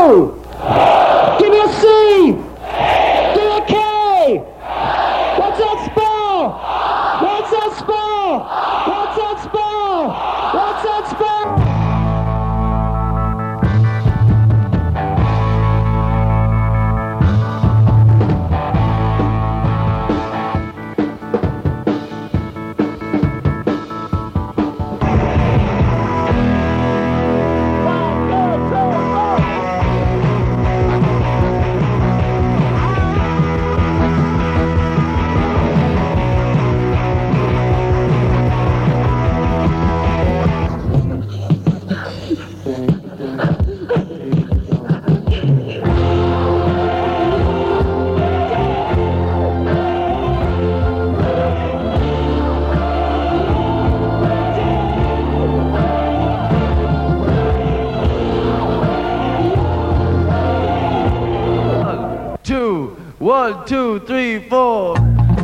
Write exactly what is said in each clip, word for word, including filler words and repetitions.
O! Give me a C! Give me a K! What's that spell? What's that spell? What's that spell? What's that spell? One, two, three, four.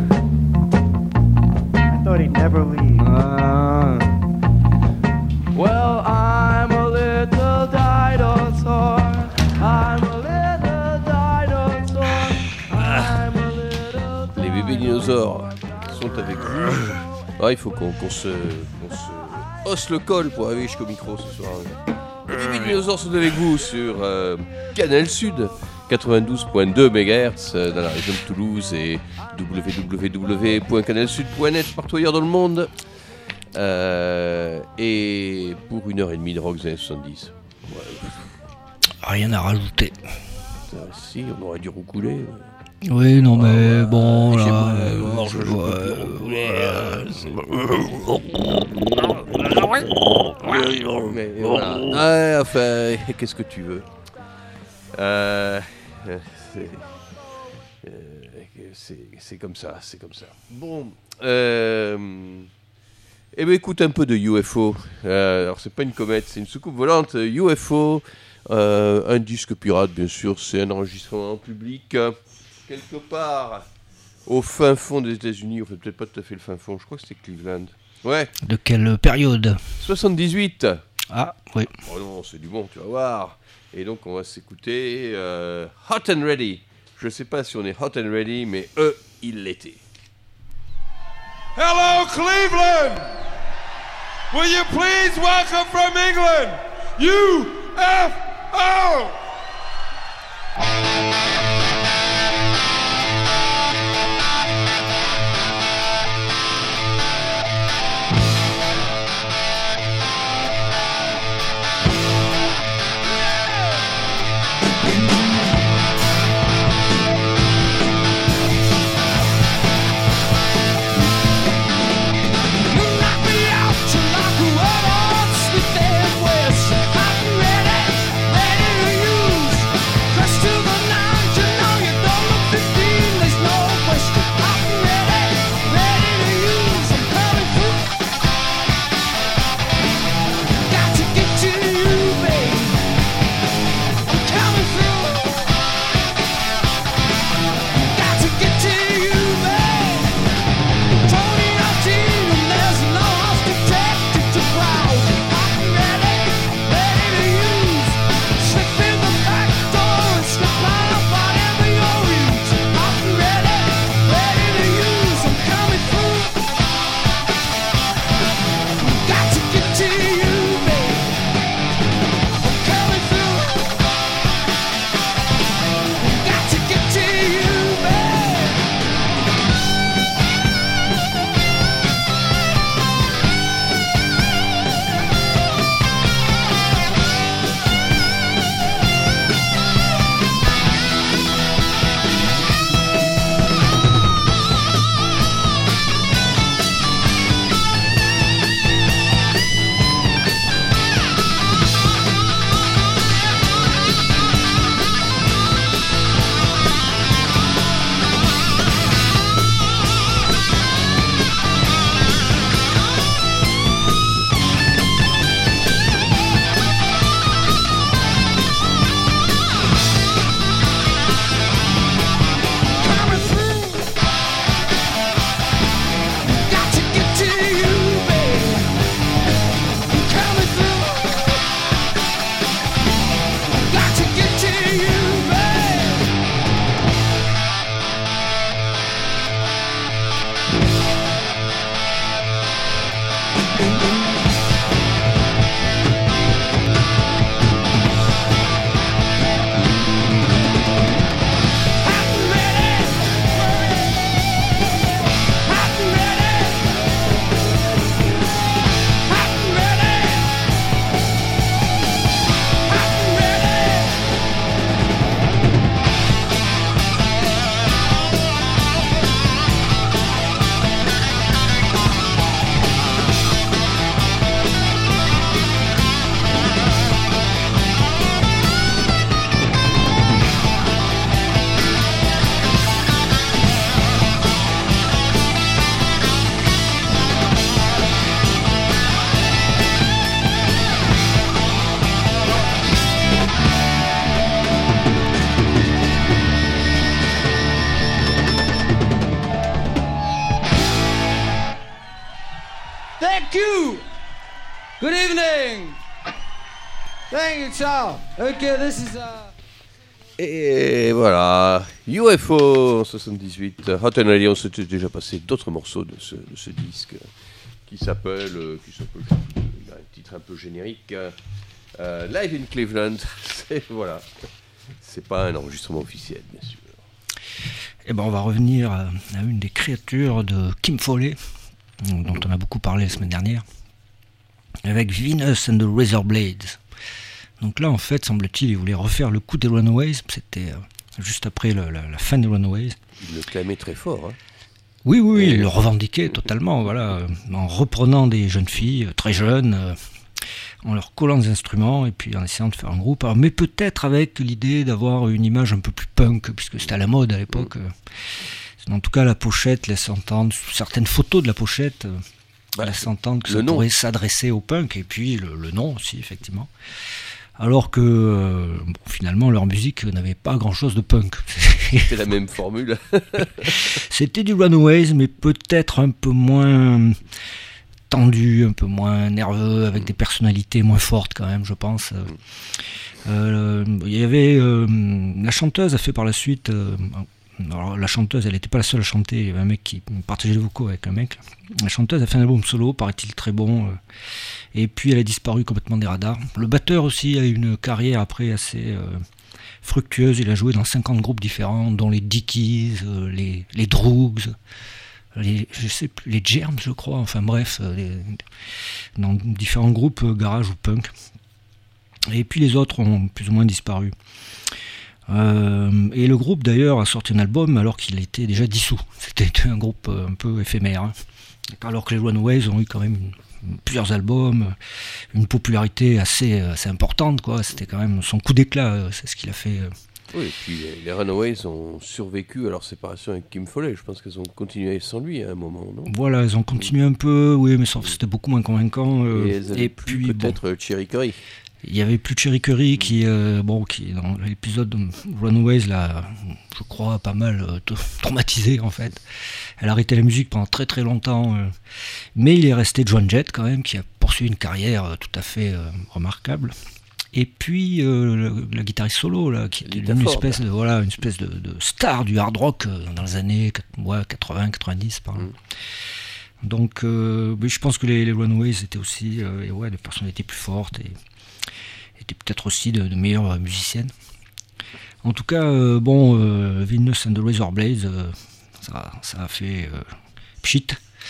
I thought he'd never leave. Uh, well, I'm a little dinosaur. I'm a little dinosaur. I'm a little dinosaur. Les bébés dinosaures sont avec vous. Ah, il faut qu'on, qu'on, se, qu'on se hausse le col pour arriver jusqu'au micro ce soir. Les bébés dinosaures sont avec vous sur euh, Canal Sud. quatre-vingt-douze virgule deux mégahertz dans la région de Toulouse et w w w point canal sud point net partout ailleurs dans le monde. Euh, et pour une heure et demie de rock des années soixante-dix. Ouais. Rien à rajouter. Euh, si, on aurait dû roucouler. Oui, non, mais euh, bon, là. là. Euh, je peux plus roucouler. Euh, mais voilà. Ouais, enfin, qu'est-ce que tu veux? Euh. C'est, euh, c'est, c'est comme ça, c'est comme ça. Bon, euh, eh bien écoute un peu de U F O. Euh, alors c'est pas une comète, c'est une soucoupe volante. U F O, euh, un disque pirate bien sûr, c'est un enregistrement en public euh, quelque part au fin fond des États-Unis. Enfin peut-être pas tout à fait le fin fond, je crois que c'était Cleveland. Ouais. De quelle période? soixante-dix-huit. Ah oui. Oh non, c'est du bon, tu vas voir. Et donc on va s'écouter euh, Hot and Ready. Je sais pas si on est hot and ready, mais eux, ils l'étaient. Hello Cleveland! Will you please welcome from England, U F O! Ready, ready, evening. Thank you, ciao. Okay, this is uh. Et voilà, U F O en soixante-dix-huit. Hot and Ready, on s'est déjà passé d'autres morceaux de ce, de ce disque qui s'appelle, euh, qui s'appelle, il a un titre un peu générique, euh, Live in Cleveland. C'est, voilà, c'est pas un enregistrement officiel, bien sûr. Et ben on va revenir à, à une des créatures de Kim Fowley, dont on a beaucoup parlé la semaine dernière, avec Venus and the Razor Blades. Donc là, en fait, semble-t-il, il voulait refaire le coup des Runaways. C'était euh, juste après le, la, la fin des Runaways. Il le clamait très fort. Hein. Oui, oui, oui, il le revendiquait totalement, voilà, euh, en reprenant des jeunes filles euh, très jeunes, euh, en leur collant des instruments et puis en essayant de faire un groupe. Alors, mais peut-être avec l'idée d'avoir une image un peu plus punk, puisque c'était à la mode à l'époque. Euh, en tout cas, la pochette laisse entendre, certaines photos de la pochette euh, bah, laissent entendre que ça nom. pourrait s'adresser au punk, et puis le, le nom aussi, effectivement. Alors que euh, bon, finalement leur musique n'avait pas grand chose de punk. C'était la même formule. C'était du Runaways, mais peut-être un peu moins tendu, un peu moins nerveux, avec des personnalités moins fortes quand même, je pense. Euh, il y avait euh, la chanteuse a fait par la suite. Euh, alors la chanteuse, elle n'était pas la seule à chanter. Il y avait un mec qui partageait les vocaux avec un mec. La chanteuse a fait un album solo, paraît-il très bon. Euh, Et puis elle a disparu complètement des radars. Le batteur aussi a eu une carrière après assez euh, fructueuse. Il a joué dans cinquante groupes différents, dont les Dickies, euh, les, les Droogs, les, je sais plus, les Germs, je crois. Enfin bref, euh, les, dans différents groupes euh, garage ou punk. Et puis les autres ont plus ou moins disparu. Euh, et le groupe d'ailleurs a sorti un album alors qu'il était déjà dissous. C'était un groupe euh, un peu éphémère. Hein. Alors que les Runaways ont eu quand même une plusieurs albums, une popularité assez, assez importante, quoi. C'était quand même son coup d'éclat, c'est ce qu'il a fait. Oui, et puis les Runaways ont survécu à leur séparation avec Kim Fowley. Je pense qu'elles ont continué sans lui à un moment, non ? Voilà, elles ont continué un peu, oui, mais c'était beaucoup moins convaincant. Euh, et elles et plus puis peut-être bon, Cherry Curry. Il y avait plus de Cherry Curry qui, euh, bon, qui dans l'épisode de Runaways, là, je crois, pas mal euh, traumatisé en fait. Elle a arrêté la musique pendant très très longtemps, euh, mais il est resté Joan Jett quand même, qui a poursuivi une carrière euh, tout à fait euh, remarquable. Et puis euh, le, la guitariste solo, là, qui était une espèce de voilà, une espèce de, de star du hard rock euh, dans les années ouais, quatre-vingts quatre-vingt-dix, par là. Mm. Donc, euh, je pense que les, les Runaways étaient aussi euh, ouais, des personnalités plus fortes et étaient peut-être aussi de, de meilleures musiciennes. En tout cas, euh, bon, euh, Venus and the Razor Blades, euh, ça, ça a fait euh, pchit.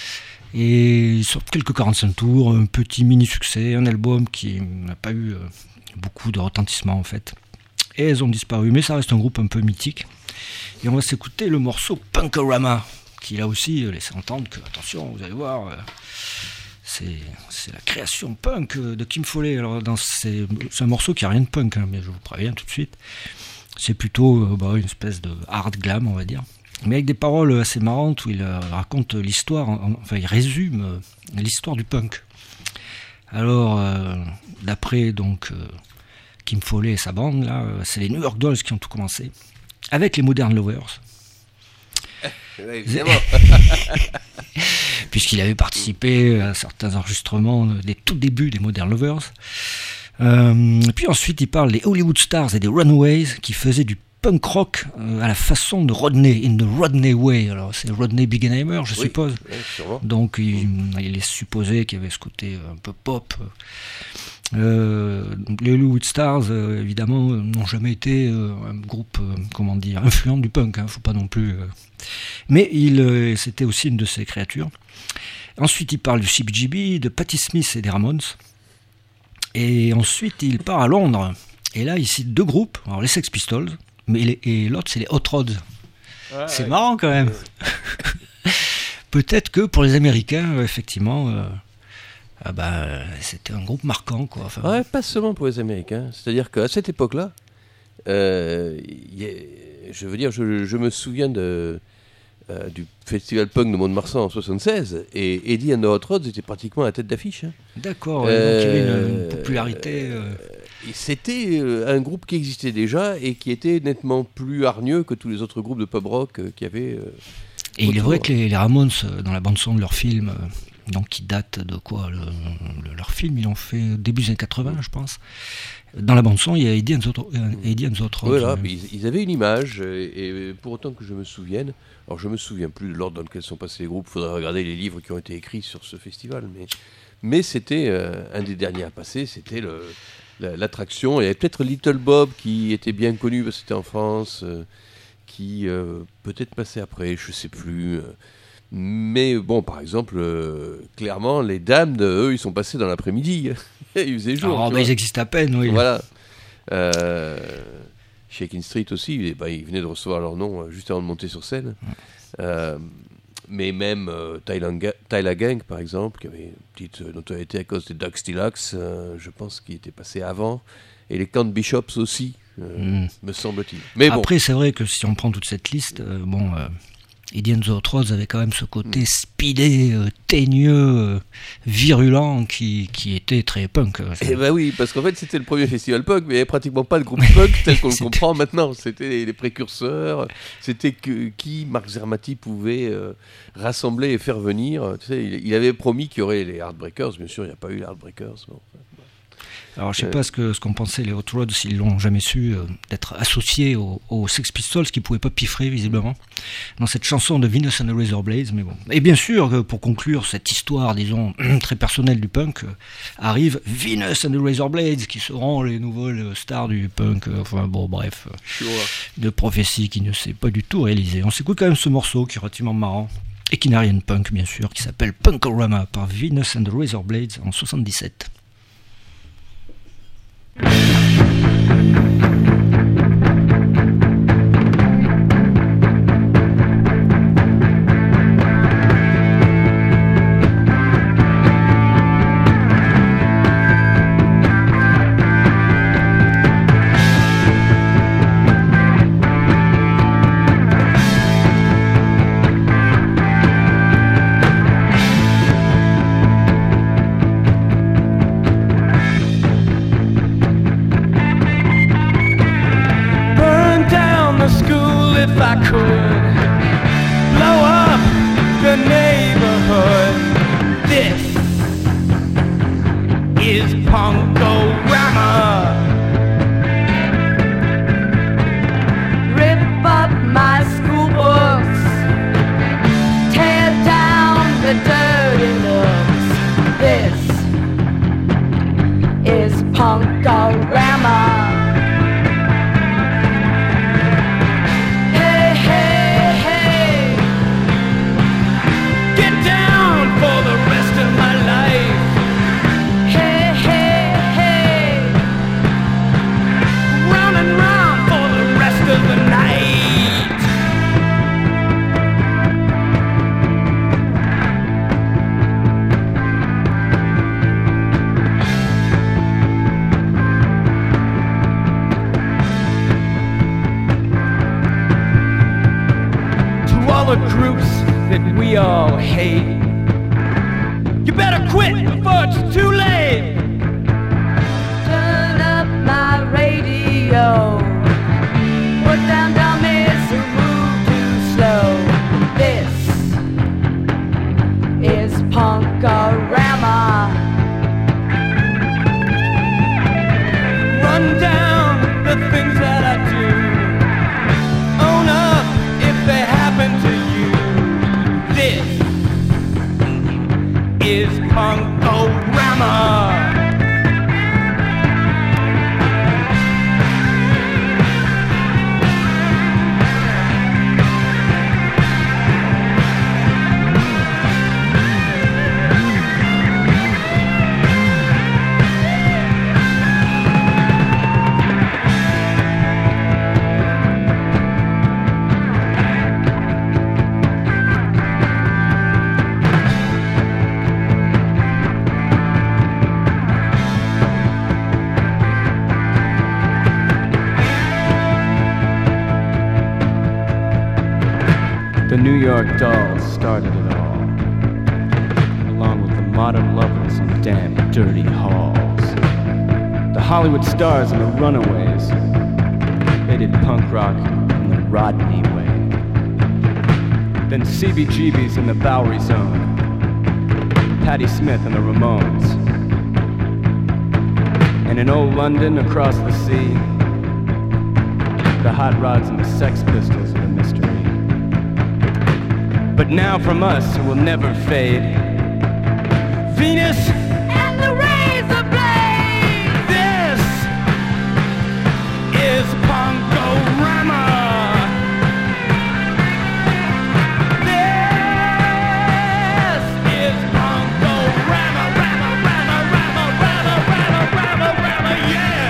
Et sur quelques quarante-cinq tours, un petit mini-succès, un album qui n'a pas eu euh, beaucoup de retentissement en fait. Et elles ont disparu, mais ça reste un groupe un peu mythique. Et on va s'écouter le morceau Punkorama, qui là aussi laisse entendre que, attention, vous allez voir, euh, c'est, c'est la création punk de Kim Fowley. Alors, dans ces, c'est un morceau qui n'a rien de punk, hein, mais je vous préviens tout de suite. C'est plutôt euh, bah, une espèce de hard glam, on va dire. Mais avec des paroles assez marrantes où il euh, raconte l'histoire, enfin il résume euh, l'histoire du punk. Alors, euh, d'après donc euh, Kim Fowley et sa bande, là, euh, c'est les New York Dolls qui ont tout commencé, avec les Modern Lovers. Oui, évidemment. Puisqu'il avait participé à certains enregistrements des tout débuts des Modern Lovers. Euh, et puis ensuite, il parle des Hollywood Stars et des Runaways qui faisaient du punk rock euh, à la façon de Rodney, in the Rodney way. Alors c'est Rodney Bingenheimer, je oui, suppose. Oui, donc il, il est supposé qu'il y avait ce côté un peu pop. Euh, les Hollywood Stars, euh, évidemment, n'ont jamais été euh, un groupe, euh, comment dire, influent du punk. Hein, faut pas non plus. Euh... Mais il, euh, c'était aussi une de ces créatures. Ensuite, il parle du C B G B, de Patti Smith et des Ramones. Et ensuite, il part à Londres. Et là, il cite deux groupes. Alors les Sex Pistols. Mais les, et l'autre, c'est les Hot Rods. Ouais, c'est ouais, marrant quand même. Peut-être que pour les Américains, effectivement, euh, ah bah, c'était un groupe marquant, quoi. Enfin, ouais, pas seulement pour les Américains. C'est-à-dire qu'à cette époque-là, euh, y a, je veux dire, je, je me souviens de, euh, du festival punk de Mont-de-Marsan en soixante-seize, et Eddie and the Hot Rods était pratiquement à la tête d'affiche. Hein. D'accord, ouais, euh, donc il y avait une, une popularité. Euh... Et c'était un groupe qui existait déjà et qui était nettement plus hargneux que tous les autres groupes de pub rock qu'il y avait. Et autour. Il est vrai que les, les Ramones, dans la bande-son de leur film, donc qui date de quoi le, le, leur film, ils l'ont fait début des années quatre-vingts, je pense. Dans la bande-son, il y a Eddie and the, Eddie and the Hot Rods. Voilà, mais ils, ils avaient une image, et, et pour autant que je me souvienne, alors je me souviens plus de l'ordre dans lequel sont passés les groupes, il faudrait regarder les livres qui ont été écrits sur ce festival, mais, mais c'était euh, un des derniers à passer, c'était le, la, l'attraction. Il y avait peut-être Little Bob qui était bien connu parce que c'était en France, euh, qui euh, peut-être passait après, je sais plus. Euh, mais bon, par exemple, euh, clairement, les Damned, eux, ils sont passés dans l'après-midi. Ils faisaient jour. Oh, bah, ils existent à peine, oui. Voilà. Euh, Shakin' Street aussi, et, bah, ils venaient de recevoir leur nom euh, juste avant de monter sur scène. Euh, mais même euh, Tyler Gang, par exemple, qui avait une petite euh, notoriété à cause des Doug Stillax, euh, je pense qu'il était passé avant. Et les Count Bishops aussi, euh, mm. me semble-t-il. Mais Après, bon. c'est vrai que si on prend toute cette liste, euh, bon... Euh... Eddie and the Hot Rods avait quand même ce côté mm. speedé, euh, teigneux, euh, virulent qui, qui était très punk. Euh, eh ben oui, parce qu'en fait c'était le premier festival punk, mais il n'y avait pratiquement pas le groupe punk tel qu'on le comprend maintenant. C'était les, les précurseurs, c'était que, qui Mark Zermati pouvait euh, rassembler et faire venir. Tu sais, il, il avait promis qu'il y aurait les Heartbreakers, bien sûr, il n'y a pas eu les Heartbreakers. Bon. Alors, je ne sais pas ce, que, ce qu'ont pensé les Hot Rods, s'ils l'ont jamais su, euh, d'être associés aux, aux Sex Pistols, qui ne pouvaient pas piffrer, visiblement, dans cette chanson de Venus and the Razorblades, mais bon. Et bien sûr, pour conclure cette histoire, disons, très personnelle du punk, euh, arrive Venus and the Razorblades, qui seront les nouvelles stars du punk, euh, enfin bon, bref, euh, de prophétie qui ne s'est pas du tout réalisée. On s'écoute quand même ce morceau, qui est relativement marrant, et qui n'a rien de punk, bien sûr, qui s'appelle Punkorama, par Venus and the Razorblades, en soixante-dix-sept. The New York Dolls started it all, along with the modern lovers in damn dirty halls. The Hollywood stars and the runaways, they did punk rock in the Rodney way. Then C B G B's in the Bowery Zone, Patti Smith and the Ramones. And in old London, across the sea, the Hot Rods and the Sex Pistols are the mystery. But now from us, it will never fade. Venus and the razor blade. This is Punk-O-Rama. This is Punk-O-Rama, Rama, Rama, Rama, Rama, Rama, Rama, Rama, yeah.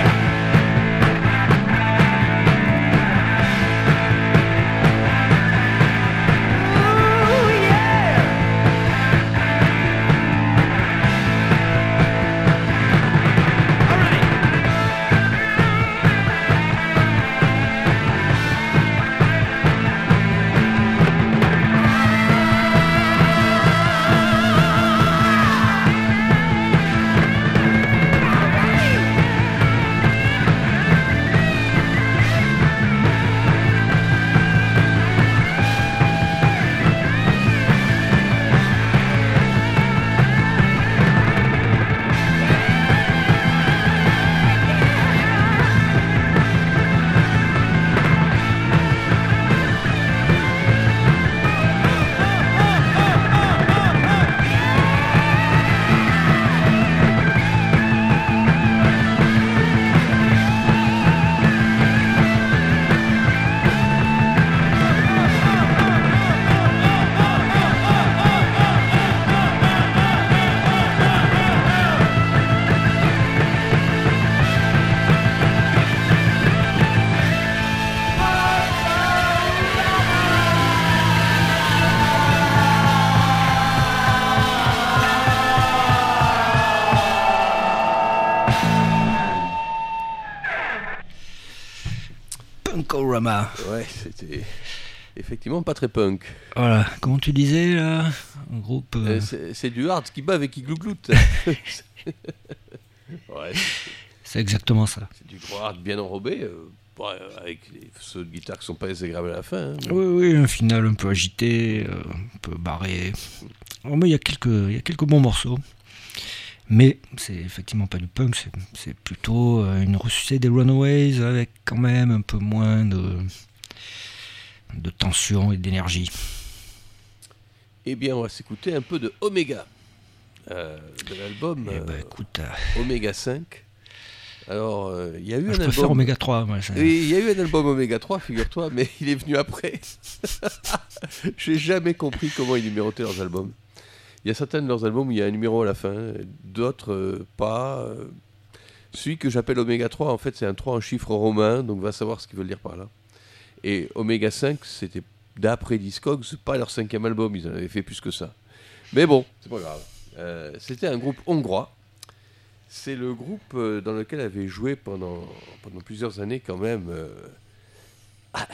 Punk-O-Rama. Ouais, c'était effectivement pas très punk. Voilà, comment tu disais là, un groupe. euh, Euh, c'est, c'est du hard qui bave et qui glougloute. Ouais, c'est, C'est exactement ça. c'est du gros hard bien enrobé, euh, ouais, avec les sauts de guitare qui sont pas désagréables à la fin. Hein, mais- Oui, oui, un final un peu agité, euh, un peu barré. Oh, mais il y a quelques, il y a quelques bons morceaux. Mais c'est effectivement pas du punk, c'est, c'est plutôt euh, une ressuscité des Runaways avec quand même un peu moins de, de tension et d'énergie. Eh bien, on va s'écouter un peu de Omega, euh, de l'album Eh euh, ben écoute, euh, Omega cinq. Alors, euh, il y a eu je un préfère album. Omega trois. Moi, ça- Oui, il y a eu un album Omega trois, figure-toi, mais il est venu après. J'ai jamais compris comment ils numérotaient leurs albums. Il y a certains de leurs albums où il y a un numéro à la fin, d'autres euh, pas. euh. Celui que j'appelle Omega trois, en fait, c'est un trois en chiffres romains, donc va savoir ce qu'ils veulent dire par là. Et Omega cinq, c'était d'après Discogs, c'est pas leur cinquième album, ils en avaient fait plus que ça. Mais bon, c'est pas grave. Euh, c'était un groupe hongrois. C'est le groupe euh, dans lequel avait joué pendant, pendant plusieurs années quand même euh, ah,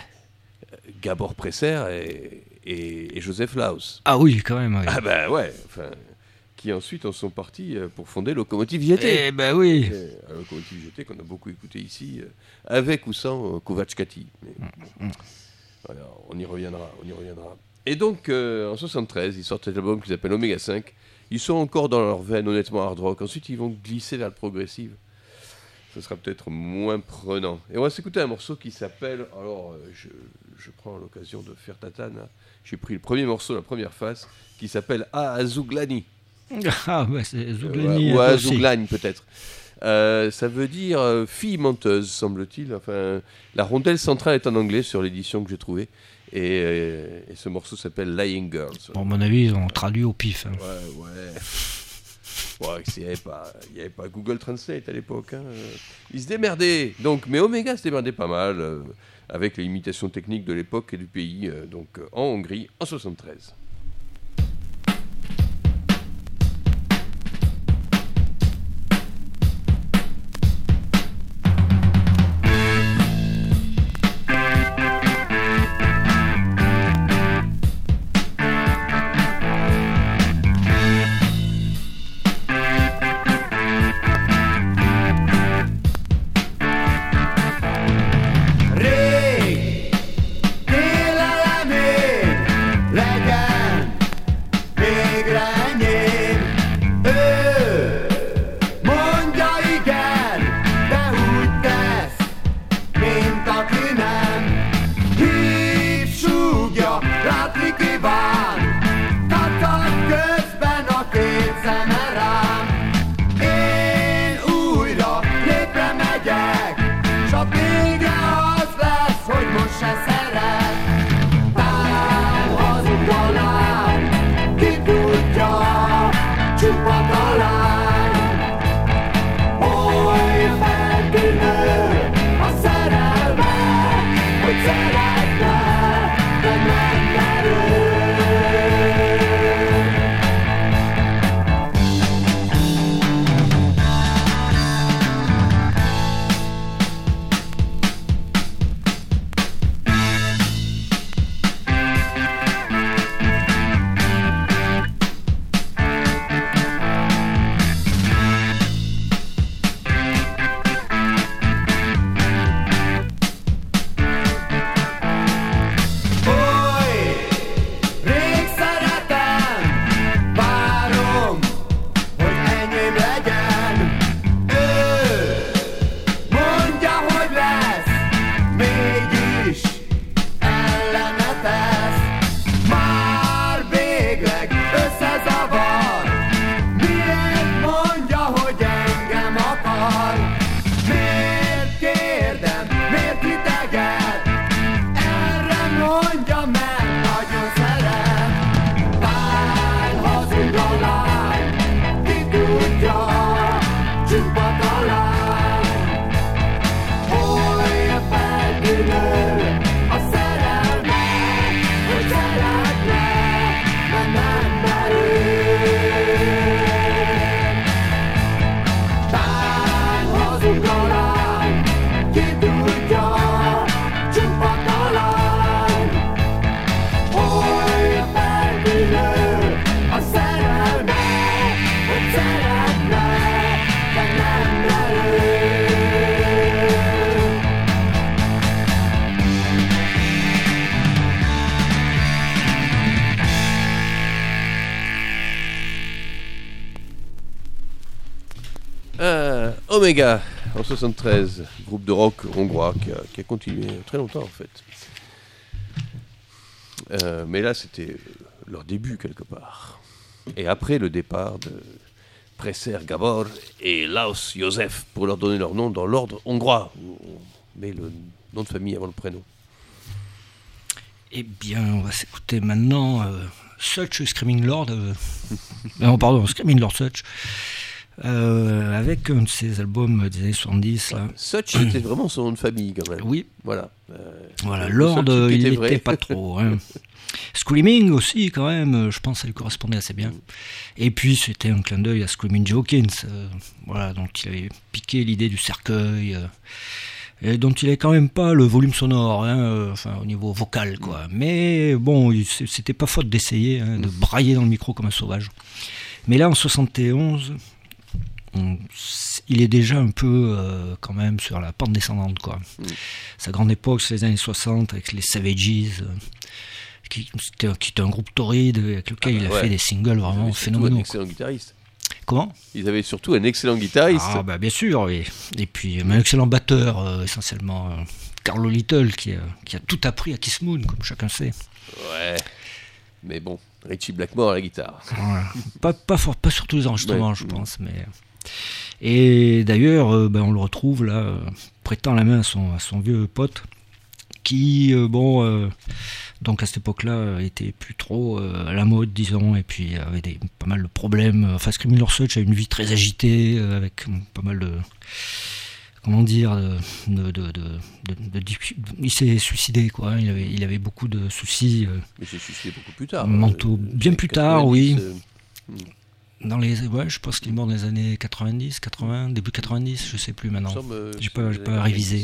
Gabor Presser et, et, et Joseph Laus. Ah oui, quand même. Oui. Ah ben ouais, enfin, qui ensuite en sont partis euh, pour fonder Locomotive J T. Eh ben oui. Et, euh, Locomotive J T qu'on a beaucoup écouté ici, euh, avec ou sans euh, Kovac Kati. Mais, bon, voilà, on y reviendra, on y reviendra. Et donc euh, en soixante-treize, ils sortent cet album qui s'appelle Omega cinq. Ils sont encore dans leur veine honnêtement hard rock. Ensuite, ils vont glisser vers le progressive. Ce sera peut-être moins prenant. Et on va s'écouter un morceau qui s'appelle... Alors, euh, je, je prends l'occasion de faire tatane. Hein. J'ai pris le premier morceau, la première face, qui s'appelle Aazouglani. Ah bah c'est Euh, Zouglani. ou euh, aussi. Aazouglani, peut-être. Euh, ça veut dire euh, fille menteuse, semble-t-il. Enfin, la rondelle centrale est en anglais sur l'édition que j'ai trouvée. Et, euh, et ce morceau s'appelle Lying Girls. Bon, à mon avis, ils ont traduit au pif. hein. Ouais, ouais. Ouais, il n'y avait, avait pas Google Translate à l'époque. Hein. Ils se démerdaient. Donc, mais Omega se démerdait pas mal euh, avec les limitations techniques de l'époque et du pays. Euh, donc, euh, en Hongrie, en soixante-treize. Rég, tél elemén, legyen Omega, en soixante-treize, groupe de rock hongrois qui a, qui a continué très longtemps en fait. Euh, mais là, c'était leur début quelque part. Et après le départ de Presser Gabor et Laos Josef, pour leur donner leur nom dans l'ordre hongrois, où on met le nom de famille avant le prénom. Eh bien, on va s'écouter maintenant euh, Such Screaming Lord. Euh, non, pardon, Screaming Lord Such. Euh, avec un de ses albums des années soixante-dix. Là. Such, c'était vraiment son nom de famille quand même. Oui. Voilà. Euh, voilà, Lord, il n'était pas trop. Hein. Screaming aussi, quand même, je pense que ça lui correspondait assez bien. Et puis, c'était un clin d'œil à Screaming Jay Hawkins. Euh, voilà, donc il avait piqué l'idée du cercueil. Euh, et dont il n'avait quand même pas le volume sonore, hein, euh, enfin au niveau vocal, quoi. Mais bon, il, c'était pas faute d'essayer, hein, de brailler dans le micro comme un sauvage. Mais là, en soixante et onze, on, il est déjà un peu euh, quand même sur la pente descendante, quoi. Mm. Sa grande époque, c'est les années soixante, avec les Savages, euh, qui, c'était, qui était un groupe torride, avec lequel ah bah il a ouais. fait des singles vraiment phénoménaux. Un excellent guitariste. Comment ? Ils avaient surtout un excellent guitariste. Ah bah bien sûr, oui. Et puis un excellent batteur, euh, essentiellement. Euh, Carlo Little, qui, euh, qui a tout appris à Kiss Moon, comme chacun sait. Ouais. Mais bon, Richie Blackmore à la guitare. Voilà. pas, pas, fort, pas sur tous les enregistrements, ouais. je pense. Mais... Et d'ailleurs, euh, ben, on le retrouve là, euh, prêtant la main à son, à son vieux pote, qui, euh, bon... Euh, donc à cette époque-là, était plus trop euh, à la mode, disons, et puis avait des, pas mal de problèmes. Enfin, Screaming Lord Such a une vie très agitée, euh, avec pas mal de... Comment dire de, de, de, de, de, de, de il s'est suicidé, quoi. Il avait, il avait beaucoup de soucis. Euh, Mais il s'est suicidé beaucoup plus tard. Mentaux. Euh, bien plus tard, oui. Euh... Dans les, ouais, je pense qu'il est mort dans les années quatre-vingt-dix, quatre-vingts, début quatre-vingt-dix, je sais plus maintenant. Semble, euh, j'ai pas, j'ai pas révisé.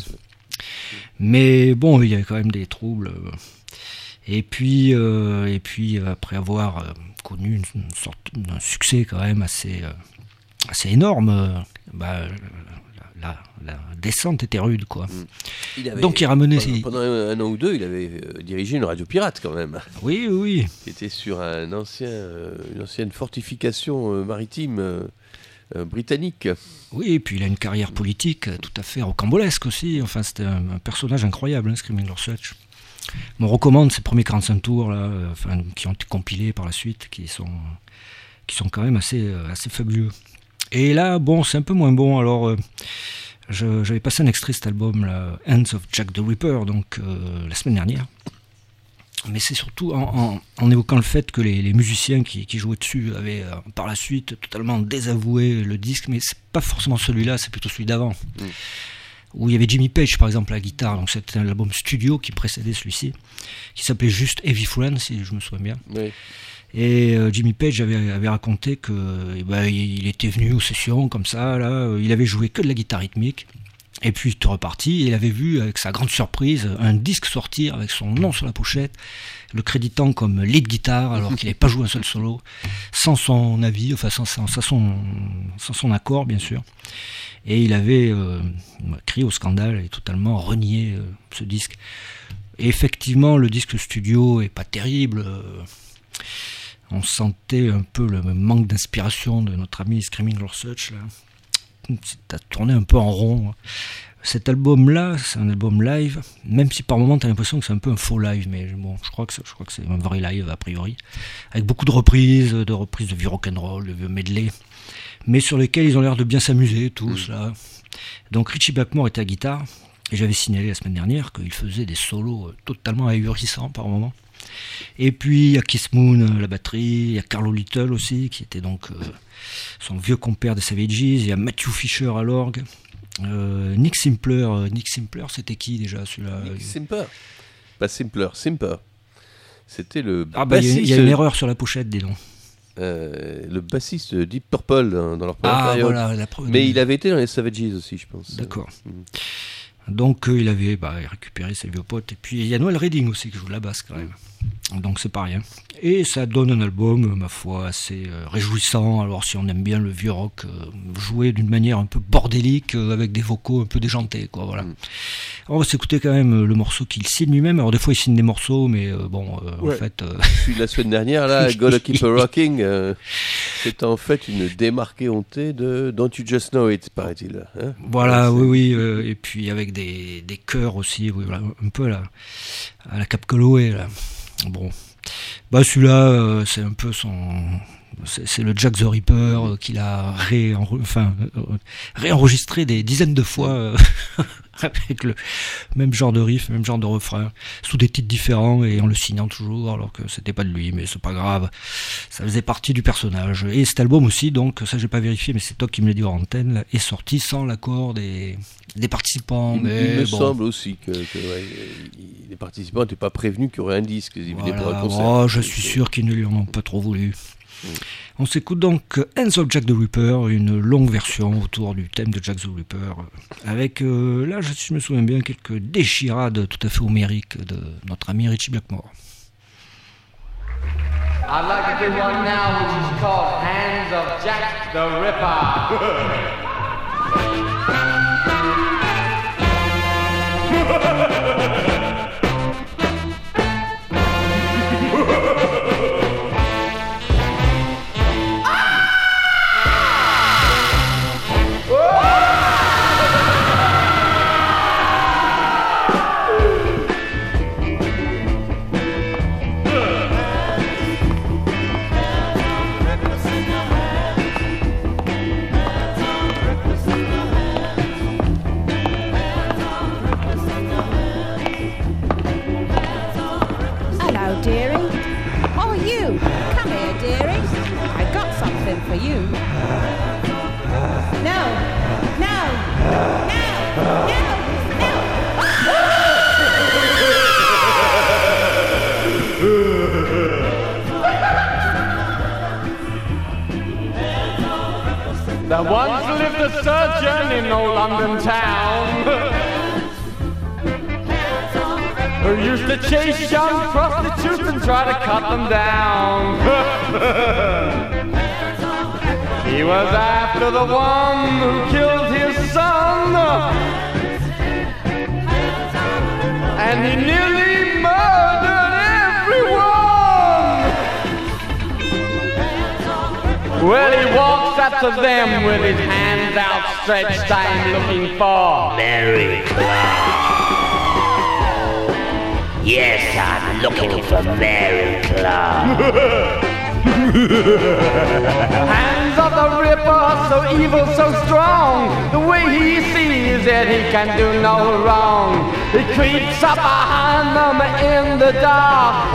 Mais bon, il y avait quand même des troubles. Euh, Et puis, euh, et puis après avoir euh, connu une, une sorte d'un succès quand même assez, euh, assez énorme, euh, bah, la, la, la descente était rude, quoi. Il avait, Donc il ramenait pendant, ses... pendant un an ou deux, il avait euh, dirigé une radio pirate quand même. Oui, oui. Qui était sur un ancien, euh, une ancienne fortification euh, maritime euh, euh, britannique. Oui, et puis il a une carrière politique tout à fait rocambolesque aussi. Enfin, c'était un, un personnage incroyable, hein, Screaming Lord Such. On recommande ces premiers quarante-cinq tours là, euh, enfin, qui ont été compilés par la suite, qui sont, qui sont quand même assez, euh, assez fabuleux. Et là, bon, c'est un peu moins bon. Alors, euh, je, j'avais passé un extrait de cet album, là, Hands of Jack the Ripper, donc euh, la semaine dernière. Mais c'est surtout en, en, en évoquant le fait que les, les musiciens qui, qui jouaient dessus avaient euh, par la suite totalement désavoué le disque, mais c'est pas forcément celui-là, c'est plutôt celui d'avant. Mmh. Où il y avait Jimmy Page par exemple à la guitare, donc c'était un album studio qui précédait celui-ci, qui s'appelait juste Heavy Friend, si je me souviens bien. Oui. Et euh, Jimmy Page avait, avait raconté que eh ben, il était venu aux sessions comme ça, là, il avait joué que de la guitare rythmique, et puis il était reparti, et il avait vu avec sa grande surprise un disque sortir avec son nom sur la pochette, le créditant comme lead guitar alors qu'il n'avait pas joué un seul solo, sans son avis, enfin sans, sans, sans, son, sans son accord bien sûr. Et il avait euh, crié au scandale et totalement renié euh, ce disque. Et effectivement, le disque studio est pas terrible. Euh, on sentait un peu le manque d'inspiration de notre ami Screaming Lord Such. Là. Ça tournait un peu en rond. Cet album-là, c'est un album live, même si par moments tu as l'impression que c'est un peu un faux live, mais bon, je crois que c'est, je crois que c'est un vrai live a priori, avec beaucoup de reprises, de reprises de vieux rock'n'roll, de vieux medley, mais sur lesquels ils ont l'air de bien s'amuser tous, mmh. là. Donc Richie Blackmore était à guitare, et j'avais signalé la semaine dernière qu'il faisait des solos totalement ahurissants par moments. Et puis il y a Kiss Moon, la batterie, il y a Carlo Little aussi, qui était donc euh, son vieux compère des Savages, il y a Matthew Fisher à l'orgue, euh, Nick Simpler, euh, Nick Simpler c'était qui déjà celui-là? Nick Simpler, pas Simpler, Simper. C'était le Ah bah il y, y a une erreur sur la pochette, dis donc. Euh, le bassiste de Deep Purple dans, dans leur première ah, période. Voilà, la pre- mais il avait été dans les Savages aussi, je pense. D'accord. Mmh. Donc euh, il avait bah, récupéré ses vieux potes. Et puis il y a Noel Redding aussi qui joue de la basse quand même. Donc c'est pas rien. Et ça donne un album, ma foi, assez euh, réjouissant. Alors si on aime bien le vieux rock, euh, joué d'une manière un peu bordélique, euh, avec des vocaux un peu déjantés, quoi, voilà. Mmh. On va s'écouter quand même le morceau qu'il signe lui-même. Alors des fois il signe des morceaux, mais euh, bon, euh, Ouais. en fait... Euh... Puis la semaine dernière, là, Gotta Keep a Rocking, euh, c'est en fait une démarquée hontée de Don't You Just Know It, paraît-il. Hein, Voilà, ouais, oui, oui, euh, et puis avec des, des chœurs aussi, oui, voilà, un peu là, à la Cap Calloway, là. Bon, bah celui-là, euh, c'est un peu son... C'est, c'est le Jack the Ripper euh, qu'il a réenre- enfin, euh, réenregistré des dizaines de fois euh, avec le même genre de riff, même genre de refrain, sous des titres différents et en le signant toujours alors que c'était pas de lui, mais c'est pas grave, ça faisait partie du personnage. Et cet album aussi, donc ça j'ai pas vérifié, mais c'est toi qui me l'as dit en antenne, là, est sorti sans l'accord des, des participants. Il, mais il me bon. semble aussi que, que ouais, il- les participants n'étaient pas prévenus qu'il y aurait un disque, ils venaient pour un Voilà. concert. Oh, je Donc, suis euh, sûr qu'ils ne lui en ont pas trop voulu. On s'écoute donc Hands of Jack the Ripper, une longue version autour du thème de Jack the Ripper, avec, euh, là, si je me souviens bien, quelques déchirades tout à fait homériques de notre ami Richie Blackmore. I'd like to do one now which is called Hands of Jack the Ripper. Hello, dearie. Oh, you. Come here, dearie. I got something for you. No. No. No. No. No. There once lived a surgeon in old London town who used to chase young prostitutes and try to cut them down. He was after the one who killed his son, and he nearly murdered everyone. Well, he walks up to them with his hands outstretched, I'm looking for Mary Clark. Yes, I'm looking for Mary Clark. Hands of the Ripper, so evil, so strong. The way he sees it, he can do no wrong. He creeps up behind them in the dark.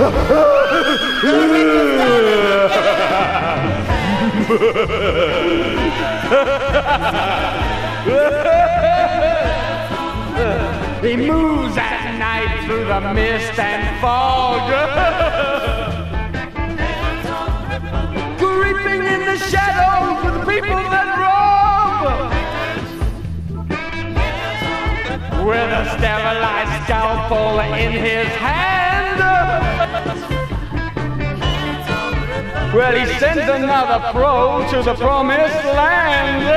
He moves at night through the mist and fog, creeping in the shadows with people that rob, with a sterilized scalpel in his hand. Well, he sends another pro to the promised land.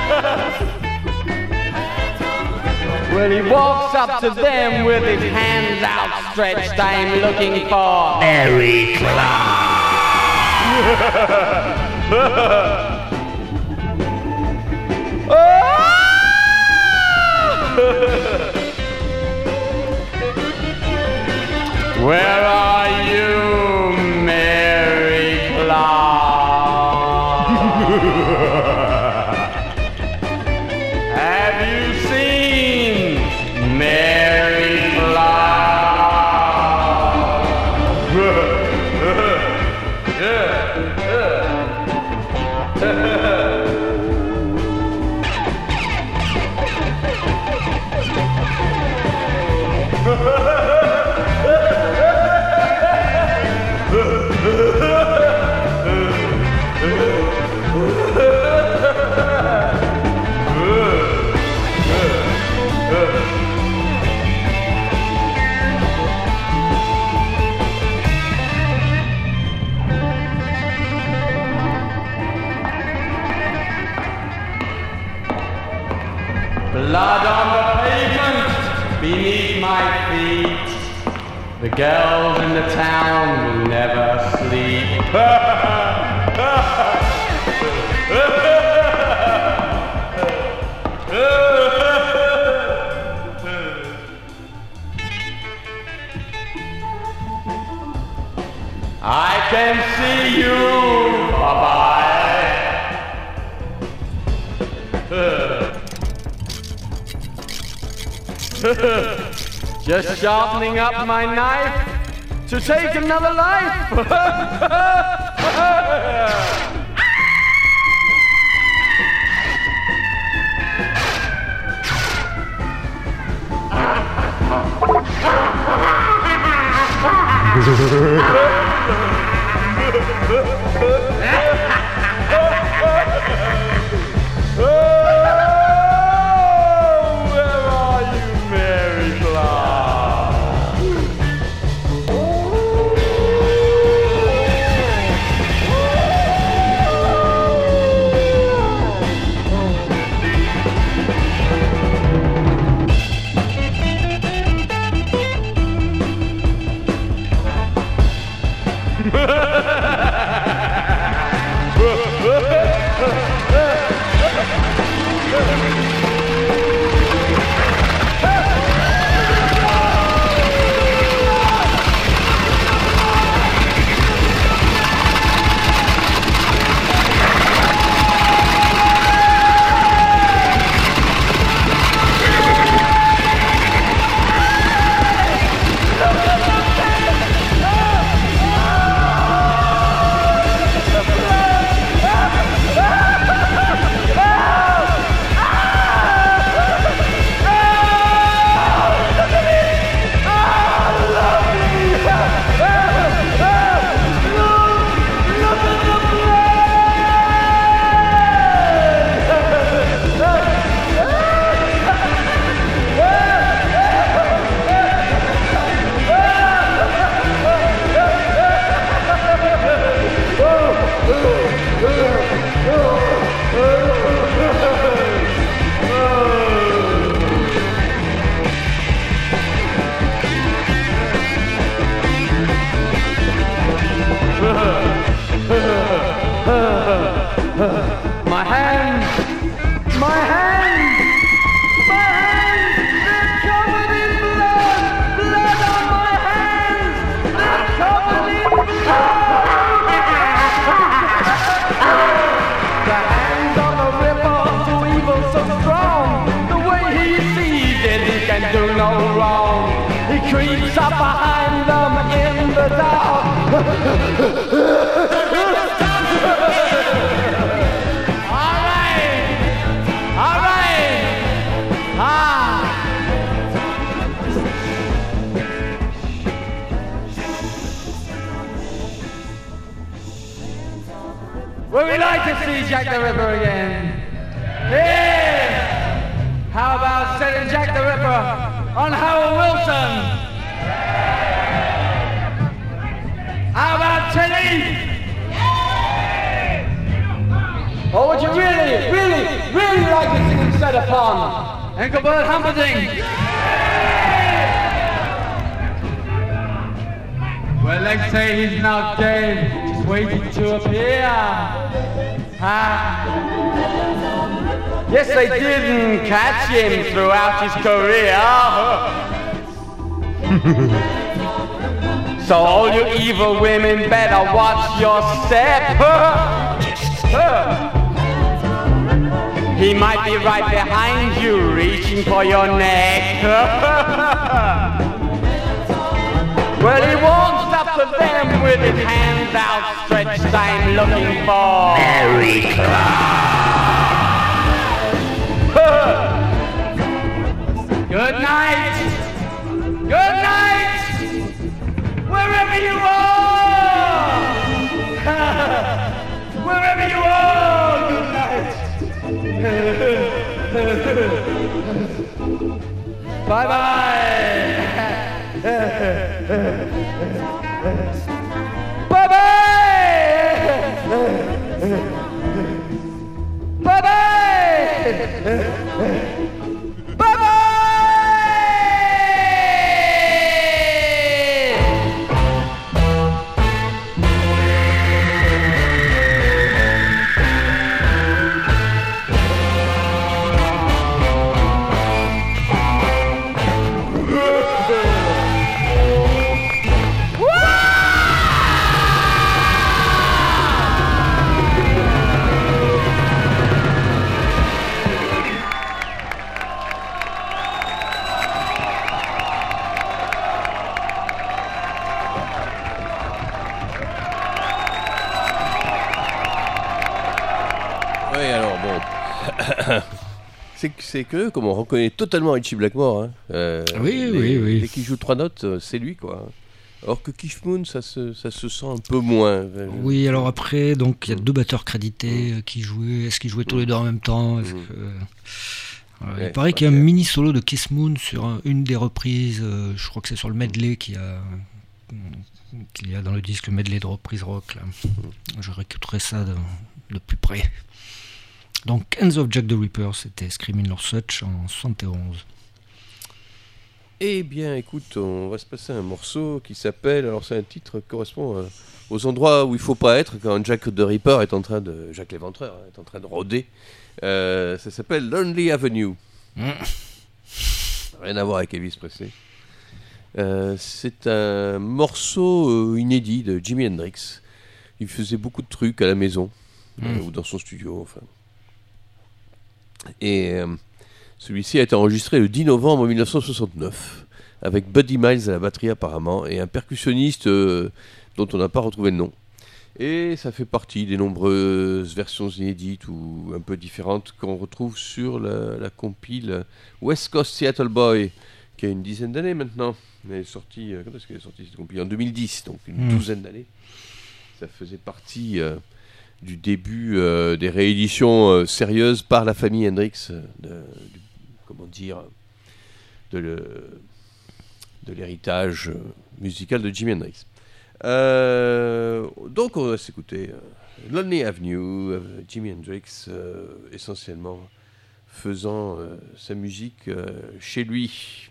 Well, he walks up to them with his hands outstretched. I'm looking for Mary Clark. Where are you, Mary Clark? Have you seen Mary Blood on the pavement, beneath my feet. The girls in the town will never sleep. I can see you, bye-bye. Just sharpening up my knife to take another life. My hands, my hands, my hands, they're covered in blood, blood on my hands, they're covered in blood. The hands of the Ripper, so evil, so strong, the way he sees it, he can do no wrong. He creeps up behind them in the dark. Would we like to see Jack the Ripper again? Yeah! How about setting Jack the Ripper on Howard Wilson? How about Teddy? Or would you really, really, really like to see him set upon Engelbert Humperdinck? Well, let's say he's not dead, just waiting to appear. Ah. Yes, they didn't catch him throughout his career. So all you evil women better watch your step. He might be right behind you, reaching for your neck. Well, he won't stop for them with his hands outstretched. I'm looking for Mary Good night. Good night. Wherever you are. Wherever you are. Good night. Bye bye. Bye bye. Bye bye. Bye bye. c'est, c'est curieux comme on reconnaît totalement Richie Blackmore. Hein. Euh, oui, les, oui, oui. Dès qu'il joue trois notes, c'est lui, quoi. Alors que Keith Moon, ça se, ça se sent un peu moins. Oui, alors après, donc il y a deux batteurs crédités qui jouaient. Est-ce qu'ils jouaient tous les deux en même temps? Est-ce que... Voilà, Ouais, il paraît qu'il y a un clair. mini solo de Keith Moon sur un- une des reprises. Euh, je crois que c'est sur le medley qu'il y a, qu'il y a dans le disque, le medley de reprise rock. Là. Je réécouterai ça de, de plus près. Donc, Hands of Jack the Ripper, c'était Screaming Lord Sutch en soixante et onze. Eh bien, écoute, on va se passer un morceau qui s'appelle. Alors, c'est un titre qui correspond euh, aux endroits où il faut pas être quand Jack the Ripper est en train de. Jack l'Éventreur hein, est en train de rôder. Euh, ça s'appelle Lonely Avenue. Mmh. Rien à voir avec Elvis Presley. Euh, c'est un morceau euh, inédit de Jimi Hendrix. Il faisait beaucoup de trucs à la maison Mmh. euh, ou dans son studio. Enfin. Et euh, celui-ci a été enregistré le dix novembre mille neuf cent soixante-neuf avec Buddy Miles à la batterie apparemment et un percussionniste euh, dont on n'a pas retrouvé le nom. Et ça fait partie des nombreuses versions inédites ou un peu différentes qu'on retrouve sur la, la compile West Coast Seattle Boy, qui a une dizaine d'années maintenant. Elle est sortie, euh, quand est-ce qu'elle est sortie cette compile? En deux mille dix, donc une Mmh. douzaine d'années. Ça faisait partie euh, du début euh, des rééditions euh, sérieuses par la famille Hendrix, euh, de, du- comment dire, de, le, de l'héritage euh, musical de Jimi Hendrix. Euh, donc on va s'écouter euh, Lonely Avenue, euh, Jimi Hendrix euh, essentiellement faisant euh, sa musique euh, chez lui.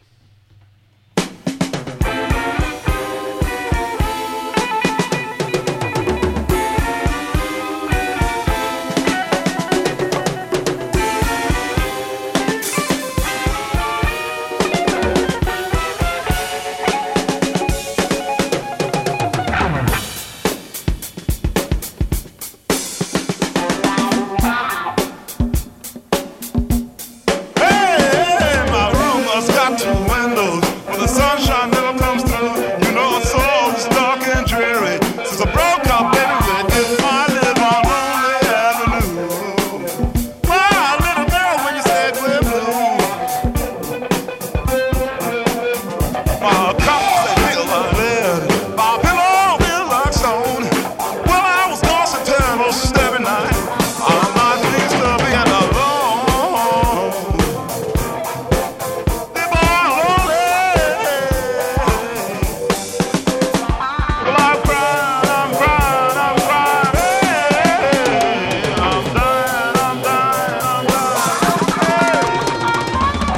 Hey, my room has got two windows. When the sunshine never comes through, you know it's so dark and dreary. Since I broke up, baby, with you, I live on Lonely Avenue. My little girl, when you said we're blue, my cup said feel my lid, my pillow feel like stone. Well, I was lost and terrible every night. I'm not used to being alone. Live on lonely. Well, I'm crying, I'm crying, I'm crying. Hey, I'm dying, I'm dying, I'm dying.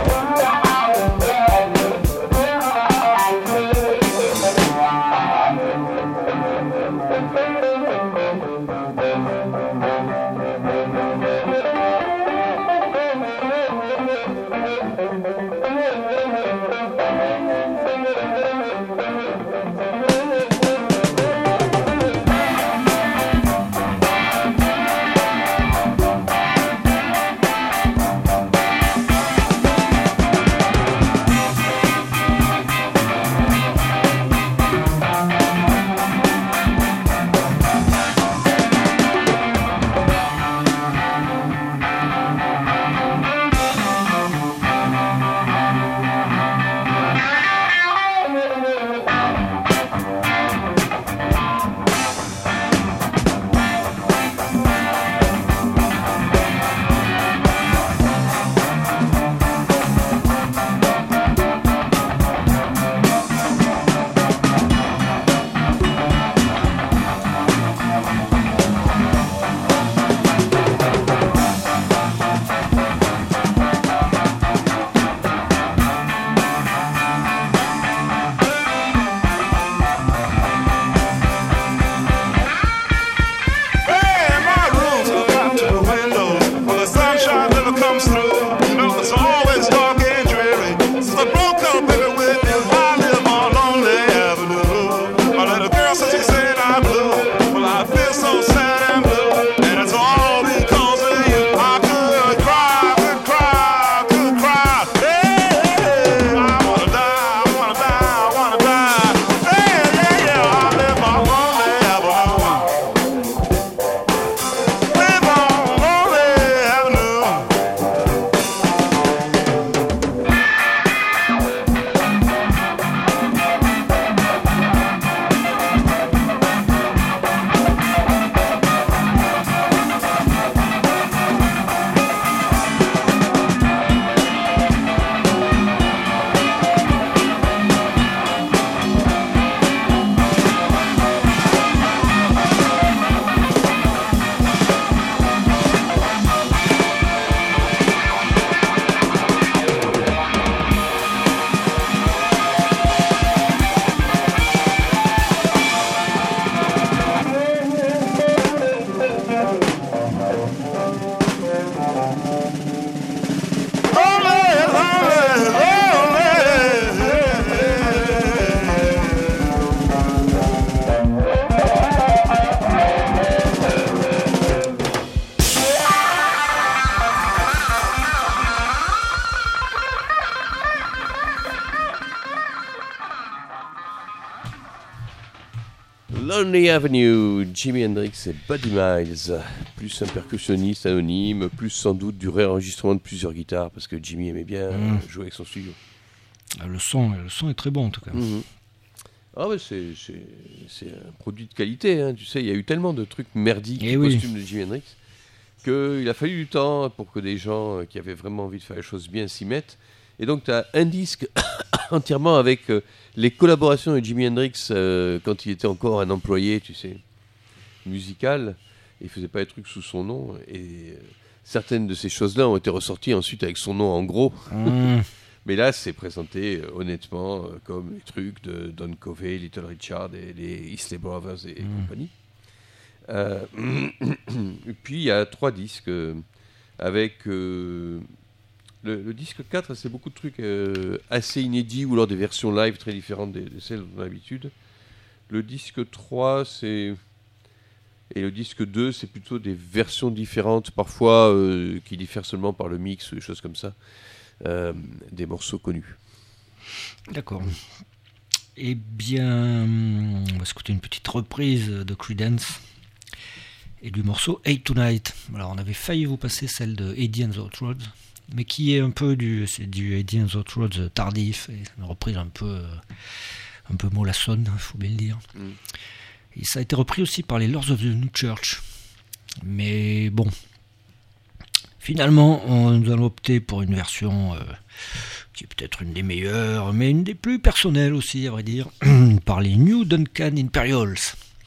Lonely Avenue, Jimi Hendrix et Buddy Miles. Plus un percussionniste anonyme, plus sans doute du réenregistrement de plusieurs guitares, parce que Jimi aimait bien mmh. jouer avec son studio. Le son, le son est très bon en tout cas. Mmh. Ah ouais, c'est, c'est, c'est un produit de qualité, hein. Tu sais, il y a eu tellement de trucs merdiques et du oui. costume de Jimi Hendrix qu'il a fallu du temps pour que des gens qui avaient vraiment envie de faire les choses bien s'y mettent. Et donc tu as un disque entièrement avec euh, les collaborations de Jimi Hendrix euh, quand il était encore un employé, tu sais, musical. Il faisait pas les trucs sous son nom. Et euh, certaines de ces choses-là ont été ressorties ensuite avec son nom en gros. Mmh. Mais là, c'est présenté euh, honnêtement euh, comme les trucs de Don Covey, Little Richard et les Isley Brothers et, et mmh. compagnie. Euh, et puis il y a trois disques euh, avec... Euh, Le, le disque quatre, c'est beaucoup de trucs euh, assez inédits ou alors des versions live très différentes de, de celles dont on a l'habitude. Le disque trois, c'est... Et le disque deux, c'est plutôt des versions différentes, parfois euh, qui diffèrent seulement par le mix ou des choses comme ça, euh, des morceaux connus. D'accord. Eh bien, on va écouter une petite reprise de Creedence et du morceau Hey Tonight. Alors, on avait failli vous passer celle de Eddie and the Hot Rods, mais qui est un peu du, c'est du Eddie and the Hot Rods tardif, et une reprise un peu, un peu mollassonne, il faut bien le dire. Mm. Et ça a été repris aussi par les Lords of the New Church. Mais bon, finalement, on, nous allons opter pour une version euh, qui est peut-être une des meilleures, mais une des plus personnelles aussi, à vrai dire, par les New Duncan Imperials.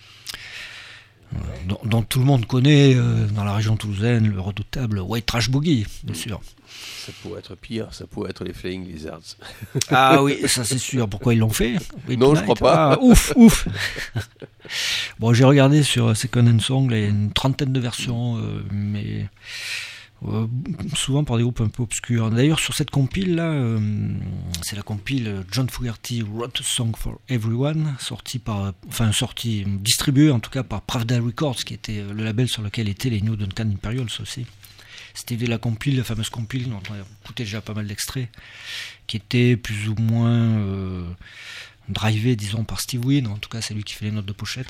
Dont, dont tout le monde connaît euh, dans la région toulousaine le redoutable White Trash Boogie, bien sûr. Ça pourrait être pire, ça pourrait être les Flying Lizards. Ah oui, ça c'est sûr. Pourquoi ils l'ont fait? Wait Non, Tonight. Je crois pas. Ah, ouf, ouf. Bon, j'ai regardé sur Second Hand Song, il y a une trentaine de versions, euh, mais euh, souvent par des groupes un peu obscurs. D'ailleurs, sur cette compile là, euh, c'est la compile John Fogerty Wrote a Song for Everyone, sortie par, enfin sortie, distribuée en tout cas par Pravda Records, qui était le label sur lequel étaient les New Duncan Imperials aussi. C'était la compile, la fameuse compile dont on a écouté déjà pas mal d'extraits, qui était plus ou moins euh, drivée, disons, par Steve Wynn. En tout cas, c'est lui qui fait les notes de pochette.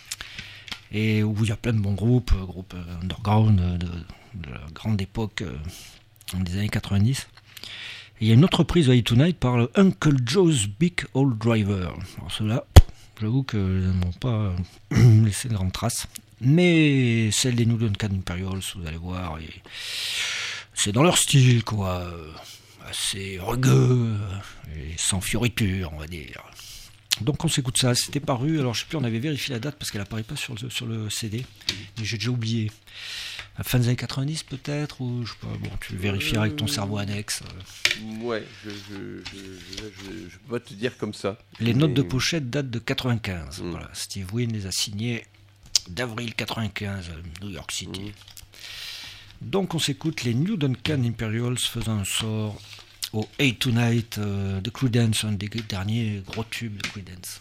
Et où il y a plein de bons groupes, groupes underground de, de la grande époque euh, des années quatre-vingt-dix. Et il y a une autre reprise de Hey Tonight par le Uncle Joe's Big Old Driver. Alors ceux-là, j'avoue qu'ils n'ont pas laissé de grandes traces. Mais celle des New Duncan Imperials, vous allez voir, et c'est dans leur style, quoi, assez rugueux et sans fioriture, on va dire. Donc on s'écoute ça, c'était paru, alors je sais plus, on avait vérifié la date parce qu'elle apparaît pas sur le, sur le C D, mais j'ai déjà oublié. À la fin des années quatre-vingt-dix peut-être, ou je sais pas, bon, tu vérifieras avec ton cerveau annexe. Ouais, je, je, je, je, je, je peux pas te dire comme ça. Les mais... notes de pochette datent de quatre-vingt-quinze, mmh. voilà, Steve Wynn les a signées d'avril quatre-vingt-quinze, New York City. Mmh. Donc on s'écoute les New Duncan Imperials faisant un sort au Hey Tonight euh, de Creedence, un des derniers gros tubes de Creedence.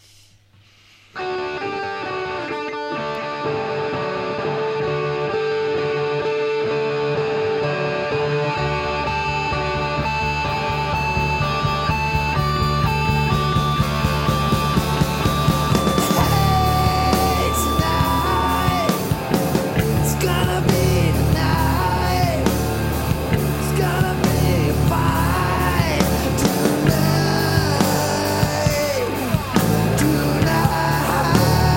Tonight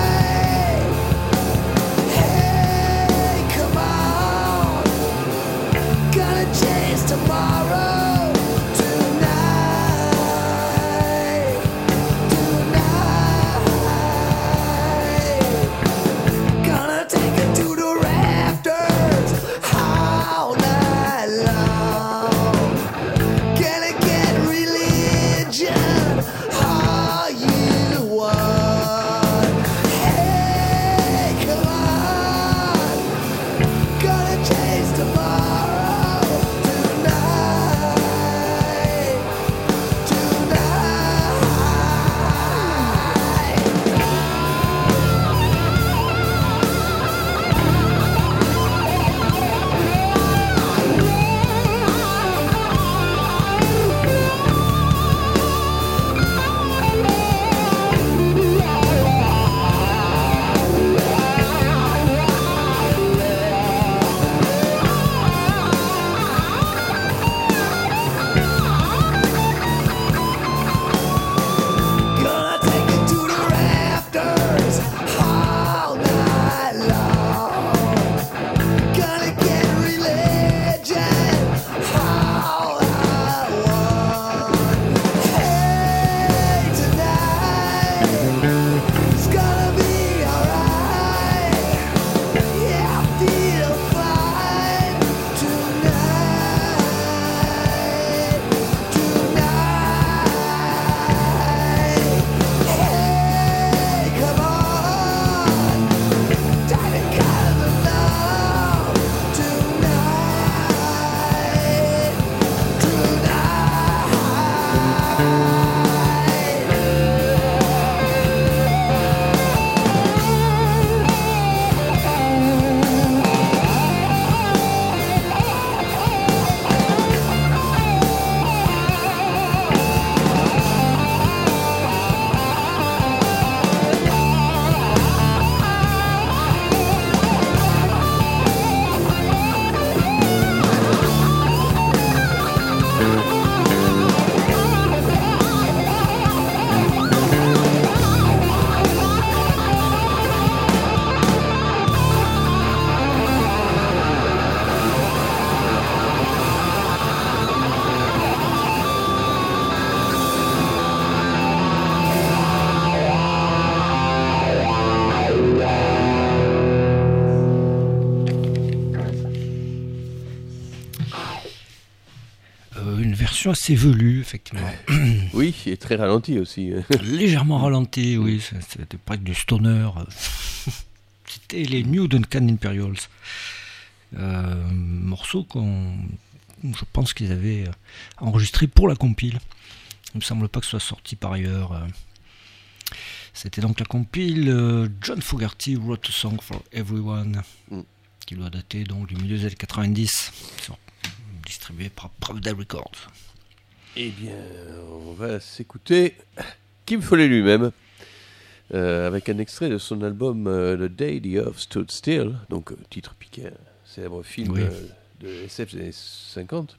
Assez velue, effectivement. Oui, et très ralenti aussi. Légèrement ralenti, oui. C'était presque du stoner. C'était les New Duncan Imperials. Euh, morceau qu'on, je pense qu'ils avaient enregistré pour la compile. Il ne me semble pas que ce soit sorti par ailleurs. C'était donc la compile John Fogerty Wrote a Song for Everyone, mm. qui doit dater donc du milieu des années quatre-vingt-dix, distribué par Pravda Records. Eh bien, on va s'écouter Kim Foley lui-même, euh, avec un extrait de son album euh, The Day the Earth Stood Still, donc euh, titre piqué, un célèbre film oui. euh, de S F des années cinquante.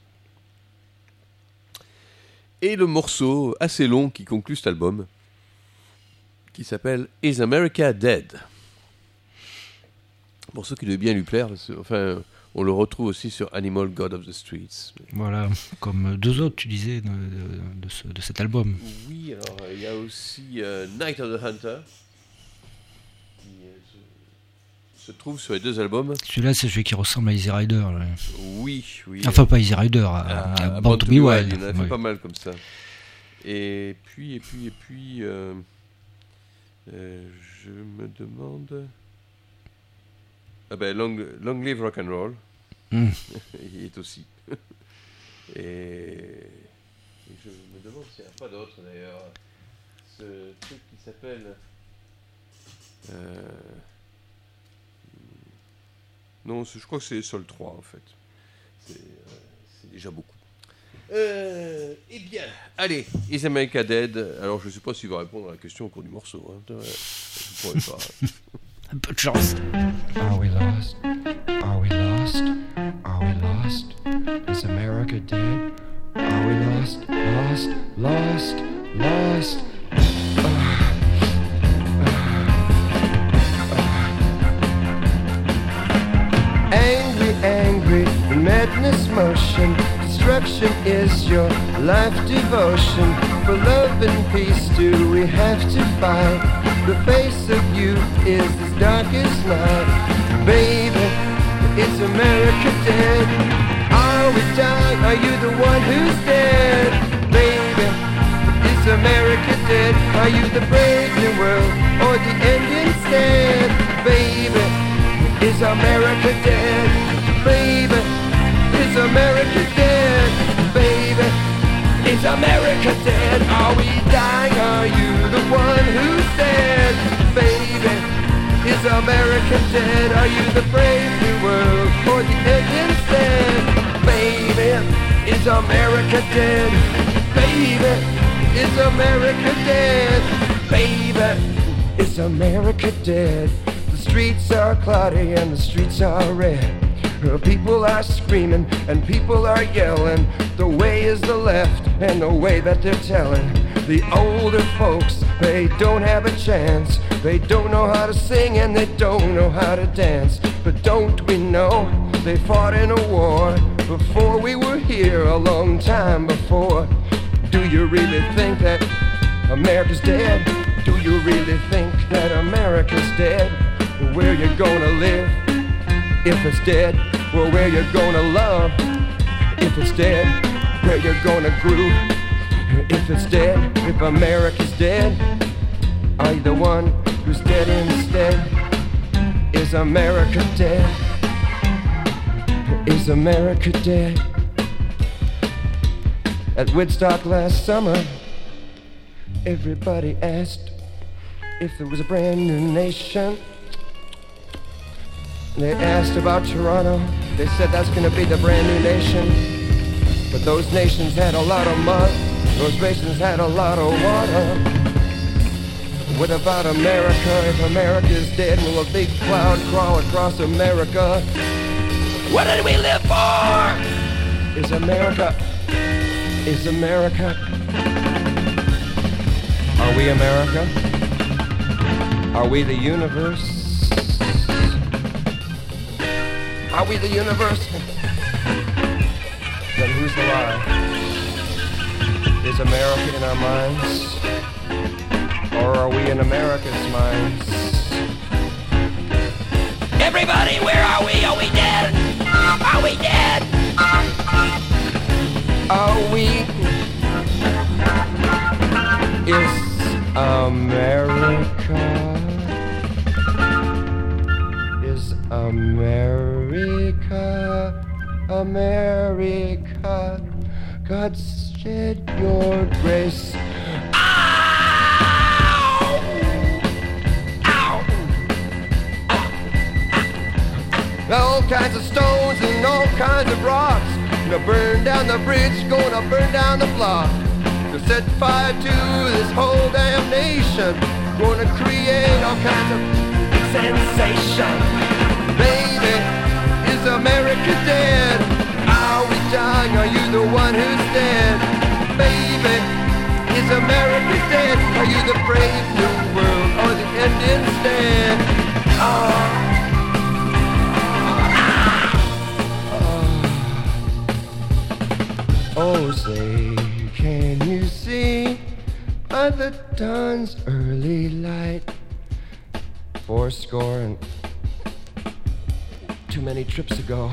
Et le morceau assez long qui conclut cet album, qui s'appelle Is America Dead? Morceau qui devait bien lui plaire, parce que, enfin... On le retrouve aussi sur Animal God of the Streets. Voilà, comme deux autres, tu disais, de, de, de, ce, de cet album. Oui, alors il y a aussi euh, Night of the Hunter, qui euh, se, se trouve sur les deux albums. Celui-là, c'est celui qui ressemble à Easy Rider. Là. Oui, oui. Enfin, pas Easy Rider, à, à, à, à Born to Be Wild. Il y en a fait oui. pas mal comme ça. Et puis, et puis, et puis, euh, euh, je me demande... Ah ben, long, long Live Rock and Roll, mm. il est aussi. et, et je me demande s'il n'y en a pas d'autres d'ailleurs. Ce truc qui s'appelle... Euh, non, je crois que c'est Sol trois en fait. C'est, euh, c'est déjà beaucoup. Euh, eh bien, allez, Is America Dead? Alors je ne sais pas s'il va répondre à la question au cours du morceau. Hein. Je ne pourrais pas. Un peu de chance. Are we lost? Are we lost? Are we lost? Is America dead? Are we lost? Lost? Lost? Lost? Uh, uh, uh. Angry, angry, madness motion. Destruction is your life devotion. For love and peace do we have to fight? The face of you is as dark as night. Baby, is America dead? Are we dying? Are you the one who's dead? Baby, is America dead? Are you the brave new world or the end instead? Baby, is America dead? Baby, is America dead? Baby, is America dead? Are we dying? Are you the one who's dead? Baby, is America dead? Are you the brave new world or the end instead? Baby, is America dead? Baby, is America dead? Baby, is America dead? The streets are cloudy and the streets are red. People are screaming and people are yelling. The way is the left and the way that they're telling. The older folks, they don't have a chance. They don't know how to sing and they don't know how to dance. But don't we know they fought in a war before we were here, a long time before. Do you really think that America's dead? Do you really think that America's dead? Where you gonna live if it's dead? Well, where you gonna love if it's dead? Where you gonna groove if it's dead? If America's dead, are you the one who's dead instead? Is America dead? Is America dead? At Woodstock last summer, Everybody asked if there was a brand new nation. They asked about Toronto. They said that's gonna be the brand new nation. But those nations had a lot of mud. Those nations had a lot of water. What about America? If America's dead, will a big cloud crawl across America? What did we live for? Is America? Is America? Are we America? Are we the universe? Are we the universe? Then who's the lie? Is America in our minds? Or are we in America's minds? Everybody, where are we? Are we dead? Are we dead? Are we? Is America? Is America? America? God shed your grace. All kinds of stones and all kinds of rocks. Gonna burn down the bridge, gonna burn down the block. To set fire to this whole damn nation. Gonna create all kinds of sensation. Baby, is America dead? Are we dying? Are you the one who's dead? Baby, is America dead? Are you the brave new world or the end instead? Oh. Oh, say, can you see by the dawn's early light? Four score and too many trips ago.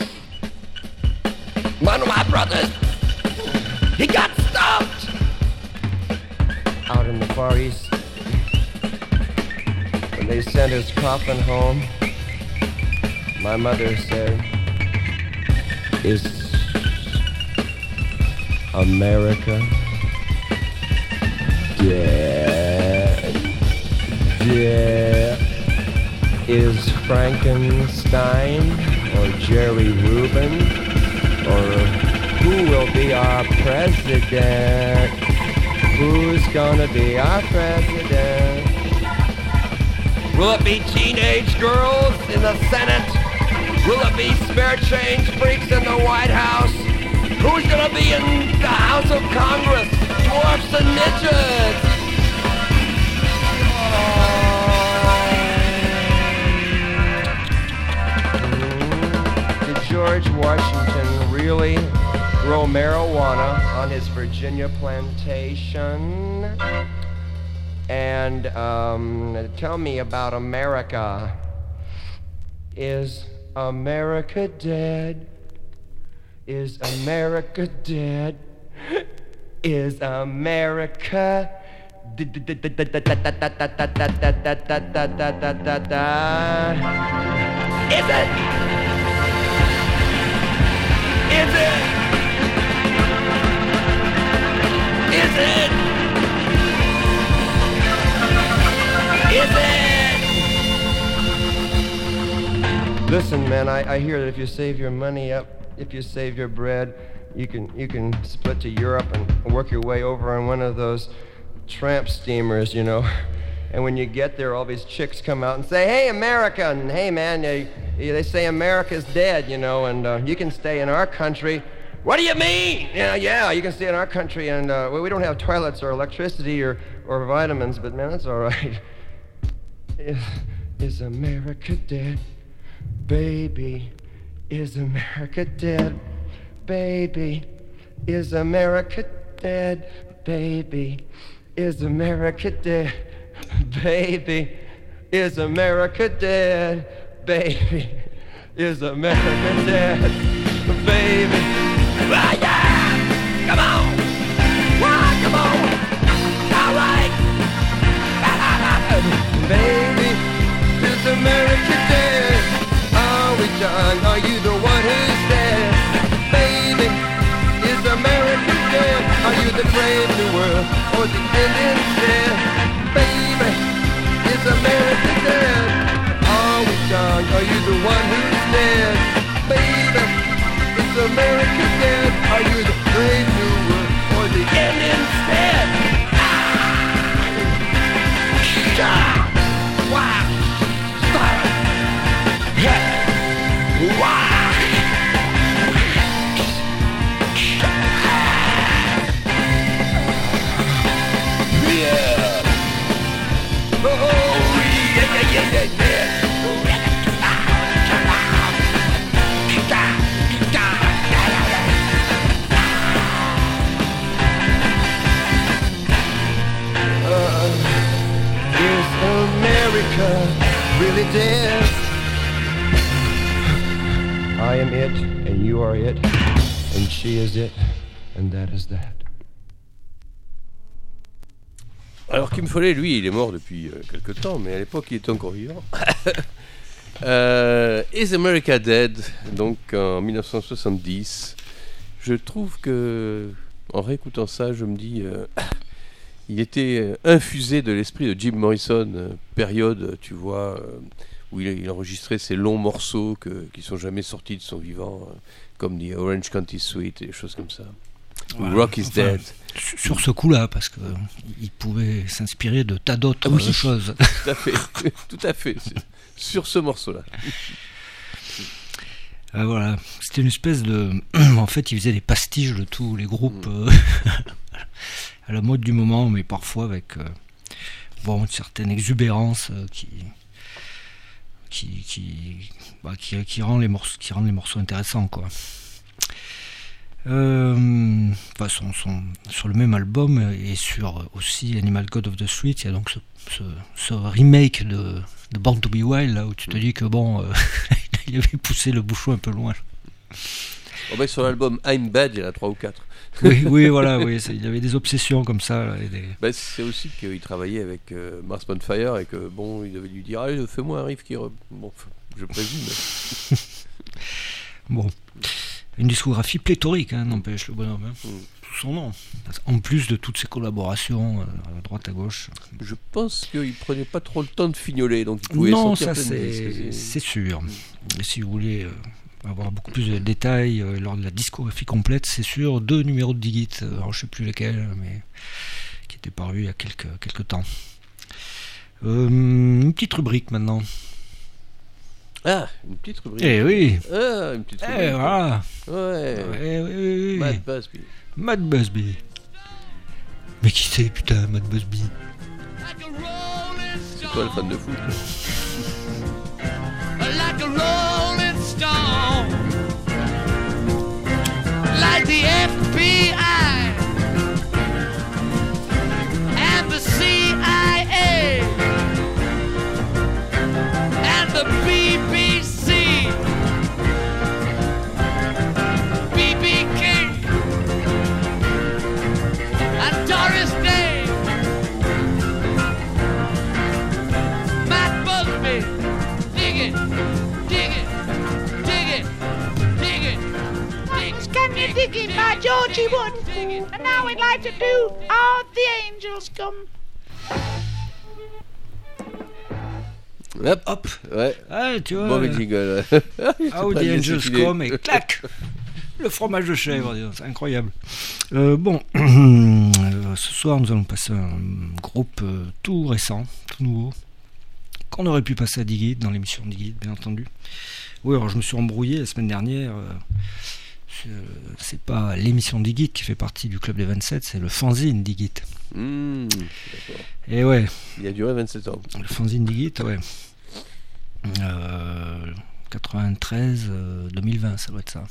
One of my brothers, he got stumped out in the Far East. When they sent his coffin home, my mother said, is America dead? Dead? Is Frankenstein or Jerry Rubin? Or who will be our president? Who's gonna be our president? Will it be teenage girls in the Senate? Will it be spare change freaks in the White House? Who's gonna be in the House of Congress? Dwarfs and midgets! Oh. Did George Washington really grow marijuana on his Virginia plantation? And um, tell me about America. Is America dead? Is America dead? Is America? Is it? Is it? Is it? Is it? Listen, man, I, I hear that if you save your money up, if you save your bread, you can you can split to Europe and work your way over on one of those tramp steamers, you know. And when you get there, all these chicks come out and say, "Hey, America!" And hey, man, they, they say America's dead, you know, and uh, you can stay in our country. What do you mean? Yeah, yeah, you can stay in our country, and uh, well, we don't have toilets or electricity or, or vitamins, but man, that's all right. Is, is America dead, baby? Is America dead, baby? Is America dead, baby? Is America dead, baby? Is America dead, baby? Is America dead, baby? Ah, yeah! Come on! Ah, come on! All right! Baby, is America dead? Are we done? Are you the one who's dead? Baby, is America dead? Are you the brave new world or the Indian dead? Baby, is America dead? Are we done? Are you the one who's dead? Baby, is America dead? Are you the brave new world or the Indian dead? Ah! Wow! Stop! Yeah! Wow! Really dead. I am it, and you are it, and she is it, and that is that. Alors Kim Foley, lui, il est mort depuis euh, quelque temps, mais à l'époque, il était encore vivant. euh, Is America Dead, donc en dix-neuf cent soixante-dix. Je trouve que, en réécoutant ça, je me dis... Euh, il était infusé de l'esprit de Jim Morrison, euh, période, tu vois, euh, où il, il enregistrait ces longs morceaux que, qui sont jamais sortis de son vivant, euh, comme The Orange County Suite et des choses comme ça. Voilà. Rock is Enfin, Dead. Sur ce coup-là, parce que il pouvait s'inspirer de tas d'autres Ah oui, choses. Tout à fait, tout à fait. Sur ce morceau-là. Euh, voilà, c'était une espèce de. En fait, il faisait des pastiches de tous les groupes. Mm. Euh... à la mode du moment, mais parfois avec euh, bon, une certaine exubérance euh, qui, qui, qui, bah, qui, qui, rend les morceaux, qui rend les morceaux intéressants, quoi. Euh, enfin, son, son, sur le même album et sur aussi Animal God of the Street, il y a donc ce, ce, ce remake de, de Born to Be Wild, là où tu te dis que bon, euh, il avait poussé le bouchon un peu loin. Oh ben, sur l'album I'm Bad, il y en a trois ou quatre. Oui, oui, voilà, oui, il y avait des obsessions comme ça. Là, et des... ben, c'est aussi qu'il travaillait avec euh, Mars Bonfire et que bon, il devait lui dire allez, fais-moi un riff qui. Re... Bon, je présume. Mais... bon, une discographie pléthorique, hein, n'empêche le bonhomme, hein, mm. Tout son nom. En plus de toutes ces collaborations euh, à droite à gauche. Je pense qu'il prenait pas trop le temps de fignoler, donc il pouvait non, sortir ça c'est, c'est sûr. Mm. Et si vous voulez. Euh, avoir beaucoup plus de détails euh, lors de la discographie complète, c'est sûr, deux numéros de Dig It, euh, alors je sais plus lesquels, mais qui étaient parus il y a quelques, quelques temps. Euh, une petite rubrique maintenant. Ah, une petite rubrique. Eh oui. Ah, une petite rubrique. Eh voilà. Ouais. Eh, oui, oui, oui. Matt Busby. Matt Busby. Mais qui c'est, putain, Matt Busby? C'est toi le fan de foot. Like a rolling stone, like the F B I and the C I A and the B B C, B B King and Doris Day, Matt Busby. Dig it, dig it, dig it, dig it, dig it. Can you dig it by Georgie Wood? And now we'd like to do All the Angels Come. Hop, hop, ouais. Ah, tu vois. Mauvais jingle. How the Angels Come et clac. Le fromage de chèvre, c'est incroyable. Euh, bon, euh, ce soir nous allons passer un groupe euh, tout récent, tout nouveau, qu'on aurait pu passer à Dig It dans l'émission Dig It, bien entendu. Oui, alors je me suis embrouillé la semaine dernière. Euh, c'est, c'est pas l'émission Dig It qui fait partie du club des vingt-sept, c'est le fanzine Dig It. Mmh, d'accord. Et ouais. Il a duré vingt-sept ans. Le fanzine Dig It, ouais. Euh, quatre-vingt-treize, euh, deux mille vingt, ça doit être ça.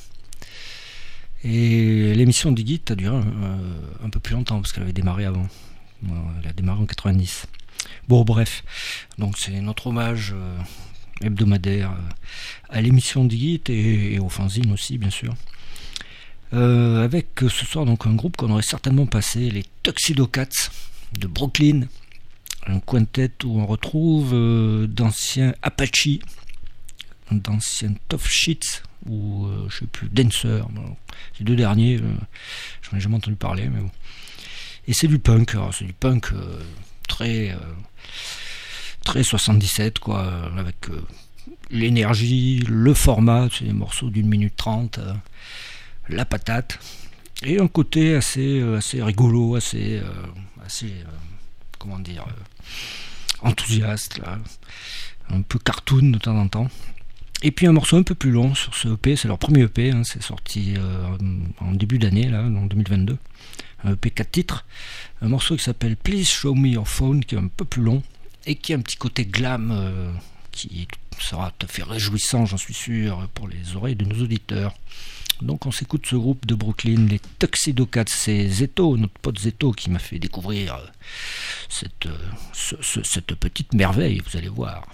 Et l'émission Dig It a duré un, un peu plus longtemps parce qu'elle avait démarré avant. Elle a démarré en quatre-vingt-dix. Bon, bref, donc c'est notre hommage euh, hebdomadaire euh, à l'émission Dig It et, et au fanzine aussi, bien sûr. Euh, avec ce soir donc un groupe qu'on aurait certainement passé, les Tuxedo Cats de Brooklyn, un quintet où on retrouve euh, d'anciens Apache, d'anciens Tough Shits ou euh, je sais plus, Dancer. Bon, ces deux derniers, euh, j'en ai jamais entendu parler, mais bon. Et c'est du punk, alors c'est du punk euh, très, euh, très soixante-dix-sept, quoi, euh, avec euh, l'énergie, le format, c'est des morceaux d'une minute trente, euh, la patate, et un côté assez, euh, assez rigolo, assez, euh, assez euh, comment dire, euh, enthousiaste, là, un peu cartoon de temps en temps. Et puis un morceau un peu plus long sur ce E P, c'est leur premier E P, hein, c'est sorti euh, en début d'année, là, en deux mille vingt-deux. Un E P quatre titres, un morceau qui s'appelle Please Show Me Your Phone, qui est un peu plus long, et qui a un petit côté glam, euh, qui sera tout à fait réjouissant, j'en suis sûr, pour les oreilles de nos auditeurs. Donc on s'écoute ce groupe de Brooklyn, les Tuxedo Cats. C'est Zeto, notre pote Zeto, qui m'a fait découvrir cette, ce, ce, cette petite merveille, vous allez voir.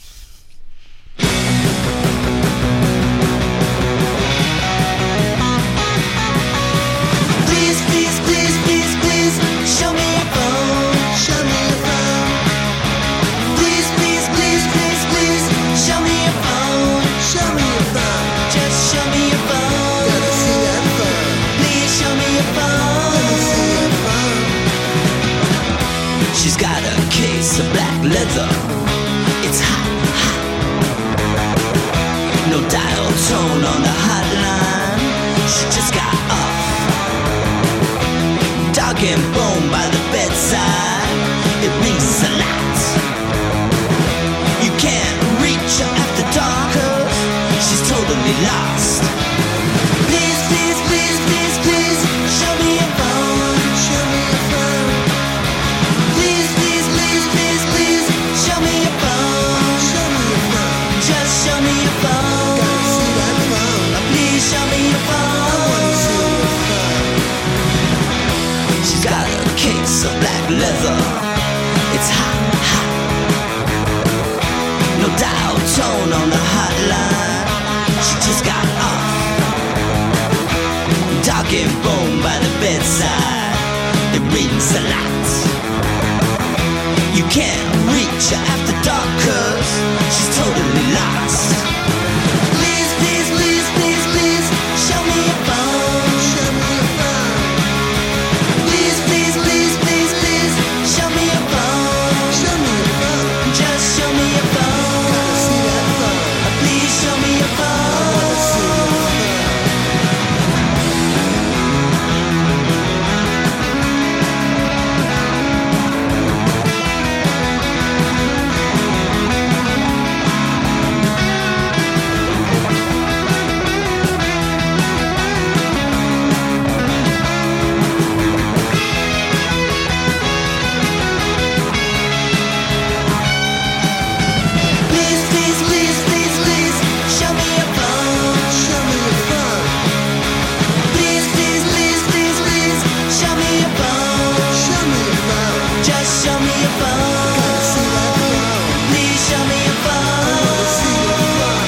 Please, please, please, please, please, show me your phone, show me your phone. Please, please, please, please, please, show me your phone, show me your phone. Just show me your phone. Gotta see that phone. Please show me your phone. Let me see your phone. She's got a case of black leather. It's hot, hot. No dial tone on the hotline. She just got off. Dog and bone by the bedside. It rings a lot. You can't reach her after dark, 'cause she's totally lost. Please, please, please, please, please, show me your phone. Show me your phone. Please, please, please, please, please, show me your phone. Show me your phone. Just show me your phone. Gotta see that phone. Please show me your phone. I wanna see your phone. She's got a case of black leather. It's hot, hot. No dial tone on the hotline. She just got off. Dog and bone by the bedside. It rings a lot. You can't reach her after dark, 'cause she's totally lost. Please, please, please, please, please, show me your phone. Show me your phone. Please, please, please, please, please, show me your phone. Show me your phone. Just show me your phone. Gotta see that phone. Please show me your phone. I wanna see your phone. Please, please, please, please, please, show me your phone. Show me your phone. Please, please, please, please, please, show me your phone. Show me your phone. Just show me your phone. Gotta see that phone. Please show me your phone. I wanna see your phone.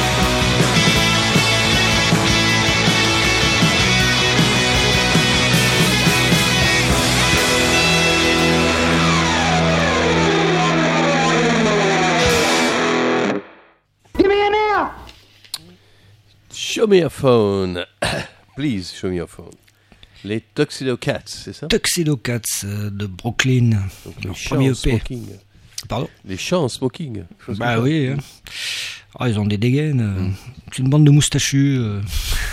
Give me an ear! Show me your phone. Please, show me your phone. Les Tuxedo Cats, c'est ça? Tuxedo Cats euh, de Brooklyn, Donc, leur les premier E chants P. smoking. Pardon? Les chants en smoking. chose Bah comme ça. oui, hein. Ah, ils ont des dégaines. euh, C'est une bande de moustachus. euh.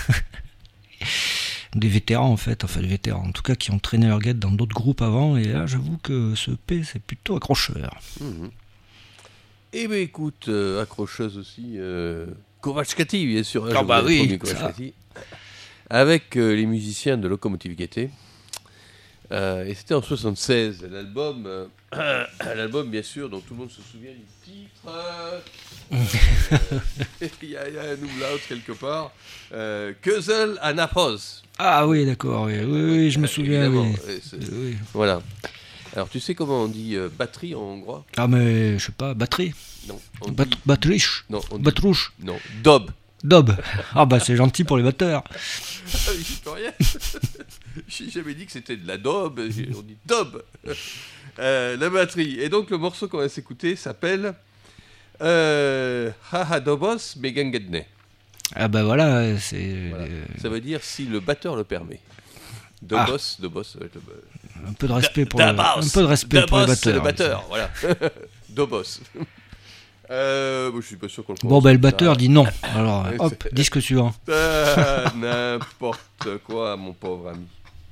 Des vétérans en fait, enfin des vétérans en tout cas qui ont traîné leur guette dans d'autres groupes avant. Et là, j'avoue que ce E P, c'est plutôt accrocheur. Mhm. Eh bien, écoute, euh, accrocheuse aussi, euh, Kovachkati, bien sûr. hein, Ah je bah vous ai oui, promis ça. Kovachkati. Avec euh, les musiciens de Locomotive Gaieté. Euh, et c'était en soixante-seize, l'album, euh, l'album bien sûr, dont tout le monde se souvient du titre. euh, Il y, a- il y a un umlaut quelque part. Euh, Közel à Napos. Ah oui, d'accord, oui, oui, oui, je me souviens. Évidemment, oui. et c'est- Oui. Voilà. Alors, tu sais comment on dit euh, batterie en hongrois? Ah mais je sais pas, batterie. Non. On Bat- dit- Battriche. Non, on dit- Battrouche. Non, dob. Dob. Ah bah c'est gentil pour les batteurs. Ah oui, j'y peux rien. J'ai jamais dit que c'était de la daube, j'ai- on dit dob. Euh, la batterie. Et donc le morceau qu'on va s'écouter s'appelle euh, Haha Dobos Megangedne. Ah bah voilà, c'est... Voilà. euh, Ça veut dire si le batteur le permet. Dobos, Dobos, ouais, le- un peu de respect pour, Da le, Boss. un peu de respect Da pour le Boss, batteur. c'est le batteur, voilà. Dobos. Euh, bon, je suis pas sûr qu'on le Bon, ben le prononce batteur ça. dit non. Alors, hop, disque suivant. Ah, n'importe quoi, mon pauvre ami.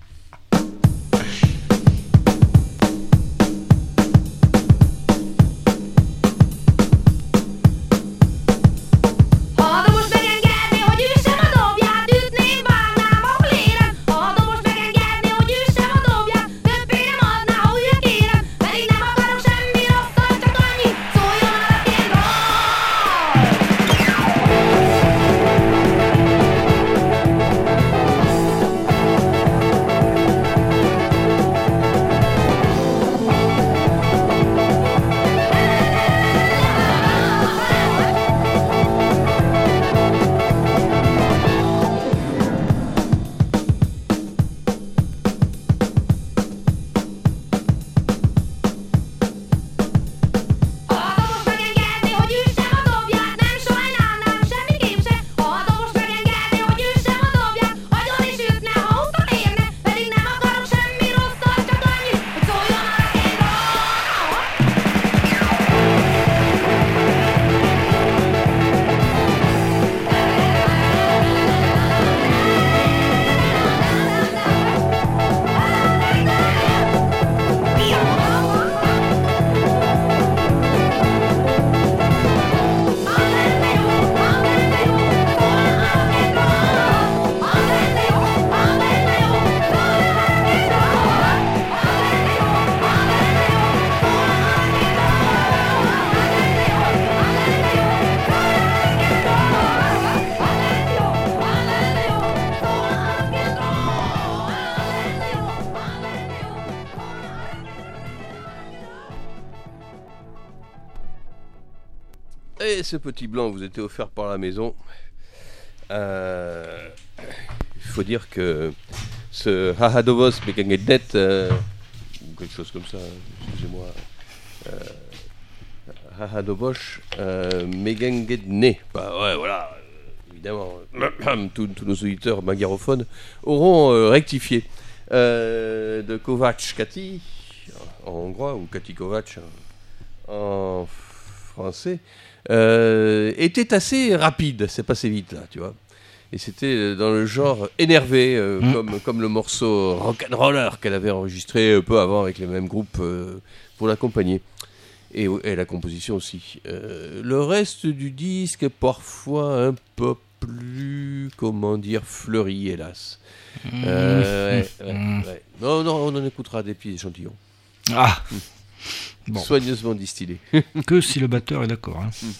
Ha dobos megengedni, hogy üssem a dobját, ütném, vágnám a léren. Ha dobos megengedni, hogy üssem a dobját, többé nem adná, ha újra kérem. Pedig nem akarok semmi rosszat, csak annyi, szóljon a megengedni, hogy üssem a dobját, nem sajnálnám semmiképp se. Ha dobos megengedni, hogy üssem a dobját, agyon is ütne, ha utat érne. Pedig nem akarok semmi rosszat, csak annyi, hogy szóljon a Et ce petit blanc vous était offert par la maison. Euh, Il faut dire que ce Haha Dobos Megengednet, euh, ou quelque chose comme ça, excusez-moi, euh, Haha Dobosh euh, Megengedne, bah ouais, voilà, euh, évidemment, tous, tous nos auditeurs magarophones auront euh, rectifié. Euh, de Kovacs Kati, en hongrois, ou Kati Kovacs en français, euh, était assez rapide, c'est passé vite là, tu vois. Et c'était dans le genre énervé, euh, mmh. comme, comme le morceau Rock'n'Roller qu'elle avait enregistré peu avant avec les mêmes groupes euh, pour l'accompagner. Et, et la composition aussi. Euh, le reste du disque est parfois un peu plus, comment dire, fleuri, hélas. Mmh. Euh, ouais, ouais, mmh. ouais. Non, non, on en écoutera des petits échantillons. Ah mmh. Bon. Soigneusement distillés. Que si le batteur est d'accord. Hein. Mmh.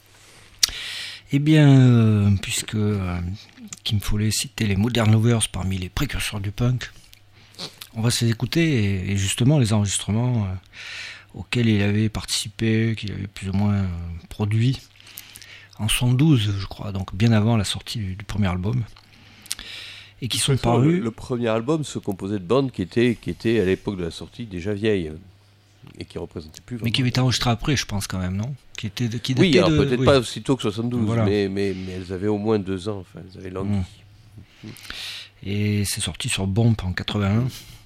Eh bien, euh, puisque euh, Kim Fowley citait les Modern Lovers parmi les précurseurs du punk, on va s'écouter et, et justement les enregistrements euh, auxquels il avait participé, qu'il avait plus ou moins euh, produit en soixante-douze, je crois, donc bien avant la sortie du, du premier album, et qui sont parus. Le, le premier album se composait de bandes qui étaient, qui étaient à l'époque de la sortie déjà vieilles. Et qui représentait plus. Mais qui avait été enregistré après, je pense, quand même, non qui était, qui Oui, alors de... peut-être oui. pas aussitôt que soixante-douze, voilà. mais, mais, mais elles avaient au moins deux ans, enfin, elles avaient langui. Mmh. Et c'est sorti sur Bomb en quatre-vingt-un,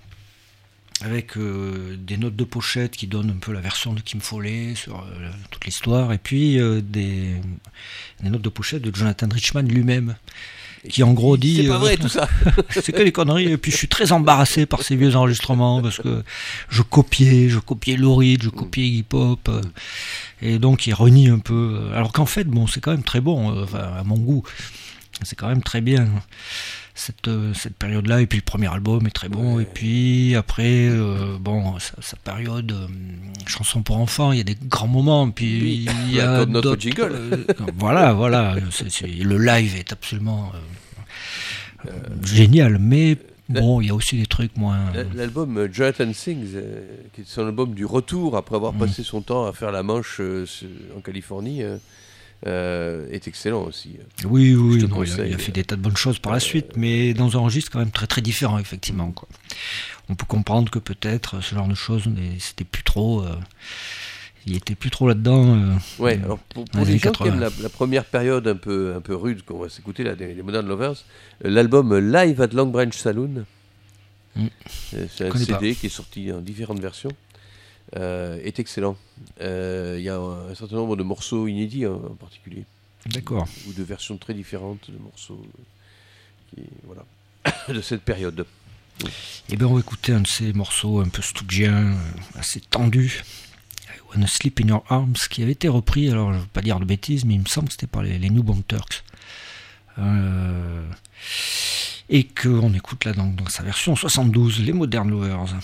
avec euh, des notes de pochette qui donnent un peu la version de Kim Fowley sur euh, toute l'histoire, et puis euh, des, des notes de pochette de Jonathan Richman lui-même. Qui en gros dit c'est pas vrai euh, tout ça c'est que des conneries, et puis je suis très embarrassé par ces vieux enregistrements parce que je copiais je copiais Lou Reed, je copiais Iggy Pop, euh, et donc il renie un peu, alors qu'en fait bon c'est quand même très bon, euh, enfin, à mon goût c'est quand même très bien cette, euh, cette période là, et puis le premier album est très bon, ouais. Et puis après euh, bon sa, sa période euh, chanson pour enfants, il y a des grands moments, puis oui, il y a notre jingle. Euh, voilà voilà c'est, c'est, le live est absolument euh, euh, génial, mais bon il y a aussi des trucs moins. L'album euh, Jonathan Sings, euh, qui est son album du retour après avoir mmh. passé son temps à faire la Manche euh, en Californie, euh, Euh, est excellent aussi. Oui, oui, bon, il, a, il a fait des tas de bonnes choses par la suite, euh, mais dans un registre quand même très très différent, effectivement. Quoi. On peut comprendre que peut-être ce genre de choses, mais c'était plus trop. Euh, il était plus trop là-dedans. Euh, ouais, alors pour, pour les gens qui aiment la, la première période un peu, un peu rude qu'on va s'écouter là, des, des Modern Lovers, l'album Live at Long Branch Saloon, Mm. C'est, c'est Je un connais C D pas. qui est sorti en différentes versions. Euh, est excellent. Euh, Il y a un, un certain nombre de morceaux inédits hein, en particulier. D'accord. Ou de versions très différentes de morceaux qui, voilà, de cette période. Et bien on va écouter un de ces morceaux un peu stoogiens, euh, assez tendus, I Wanna Sleep in Your Arms, qui avait été repris, alors je ne veux pas dire de bêtises, mais il me semble que c'était par les, les New Bomb Turks. Euh, et qu'on écoute là dans, dans sa version soixante-douze, les Modern Lovers.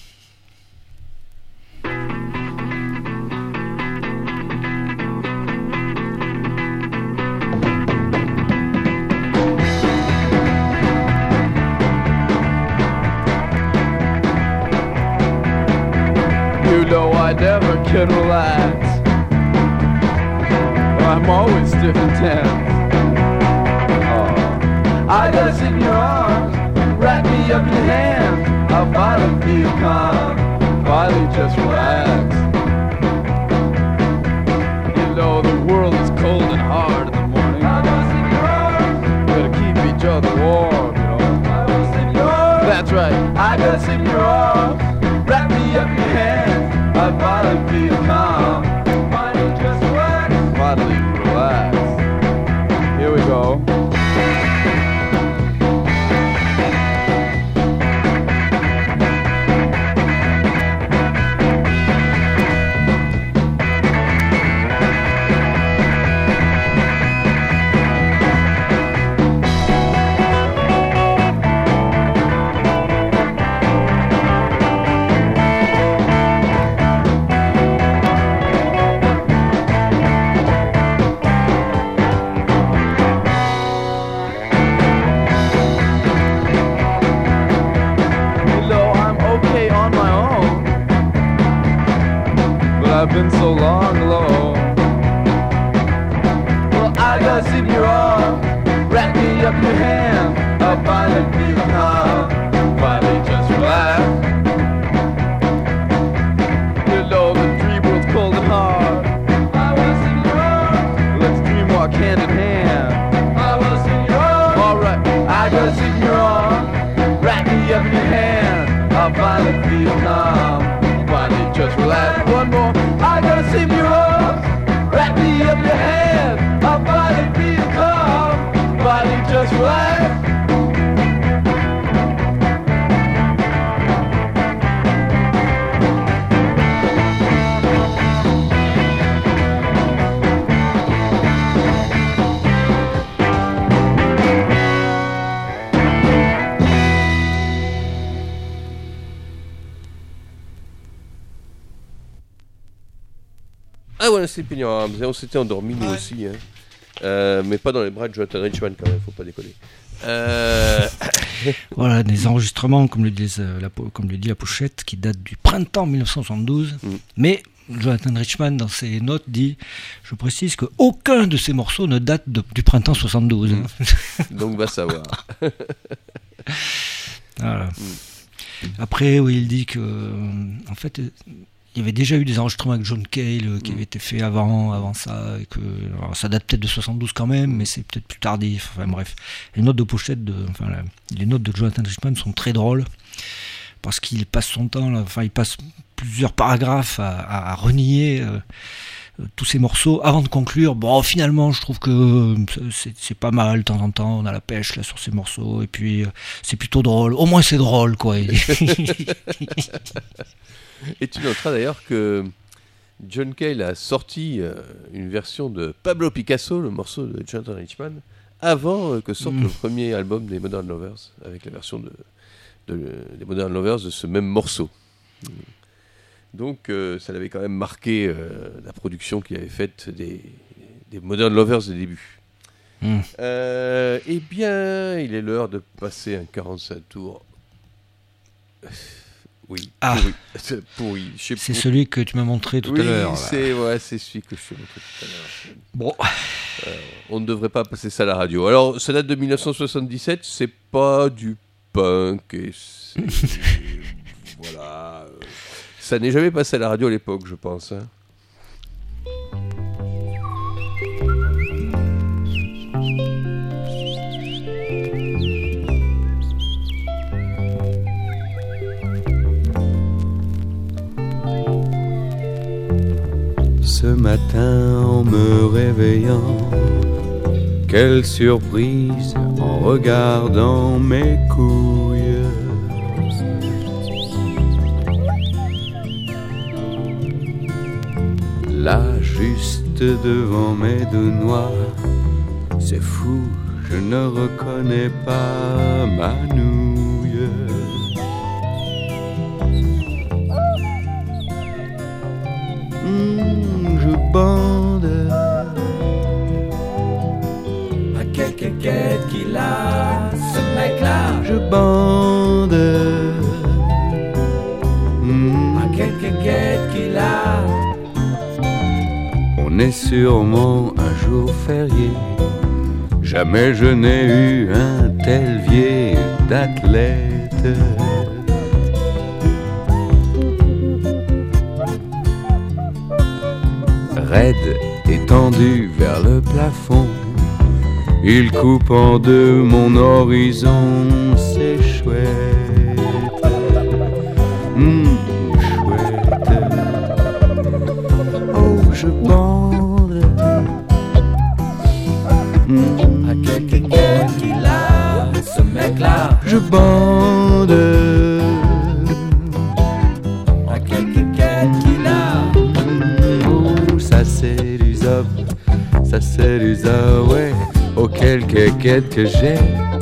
You know I never can relax. I'm always stiff and tense. Oh. I gotta sit in your arms, wrap me up in your hands. I'll finally feel calm, finally just relax. You know the world is cold and hard in the morning. I gotta sit in your arms, gotta keep each other warm, you know. I gotta sit in your arms. That's right, I gotta sit in your arms, wrap me up in your hands. I finally feel calm, finally just relax, finally relax. Here we go. I've been so long alone. Well, I gotta sit in your arms, wrap me up in your hand. I'll finally feel calm, finally just relax. You know the dream world's cold and hard. I wanna sit in your arms, let's dream walk hand in hand. I wanna sit in your arms, alright. I gotta sit in your arms, wrap me up in your hand. I'll finally feel calm, finally just relax. One more. I gotta sit in your arms, wrap me up your hand. I'll finally feel calm, finally just relax. I Wanna Sleep in Your Arms. Et on s'était endormis nous aussi, hein. euh, mais pas dans les bras de Jonathan Richman quand même, faut pas déconner. Euh... Voilà, des enregistrements, comme le, dit la, comme le dit la pochette, qui datent du printemps mille neuf cent soixante-douze. Mm. Mais Jonathan Richman, dans ses notes, dit, je précise qu'aucun de ces morceaux ne date de, du printemps soixante-douze. Mm. Donc va savoir. Voilà. Mm. Après, oui, il dit que, en fait, il y avait déjà eu des enregistrements avec John Cale qui mmh. avaient été faits avant, avant ça, et que alors, ça date peut-être de soixante-douze quand même, mais c'est peut-être plus tardif. Enfin bref, les notes de pochette, de, enfin la, les notes de Jonathan Richman sont très drôles parce qu'il passe son temps, là, enfin il passe plusieurs paragraphes à, à, à renier euh, tous ces morceaux avant de conclure. Bon, finalement, je trouve que c'est, c'est pas mal de temps en temps. On a la pêche là sur ces morceaux, et puis euh, c'est plutôt drôle. Au moins c'est drôle, quoi. Et tu noteras d'ailleurs que John Cale a sorti euh, une version de Pablo Picasso, le morceau de Jonathan Richman, avant euh, que sorte mmh. le premier album des Modern Lovers, avec la version de, de, des Modern Lovers de ce même morceau. Donc euh, ça l'avait quand même marqué euh, la production qu'il avait faite des, des Modern Lovers des débuts. Mmh. Euh, eh bien, il est l'heure de passer un quarante-cinq tours. Oui, ah. pourri. C'est, pourri. Je sais c'est pour... celui que tu m'as montré tout oui, à l'heure. Oui, c'est, ouais, c'est celui que je t'ai montré tout à l'heure. Bon. Euh, on ne devrait pas passer ça à la radio. Alors, ça date de dix-neuf cent soixante-dix-sept, c'est pas du punk. Et c'est... voilà. Ça n'est jamais passé à la radio à l'époque, je pense. Hein. ce matin en me réveillant. Quelle surprise en regardant mes couilles. Là, juste devant mes deux noix, c'est fou, je ne reconnais pas ma nouille. Mmh, je bande à quelle quéquette qu'il a, ce mec-là. Je bande mmh. À quelle quéquette qu'il a. On est sûrement un jour férié. Jamais je n'ai eu un tel vieil d'athlète. Raide, étendu vers le plafond, il coupe en deux mon horizon, c'est chouette. Mmh, chouette. Oh, je bande. Mmh. À quelle quéquette qu'il a, ce mec-là. Je bande. À quelle quéquette qu'il a. Oh, ça c'est du zop, ça c'est du zop, ouais. Oh, quelle quéquette que j'ai.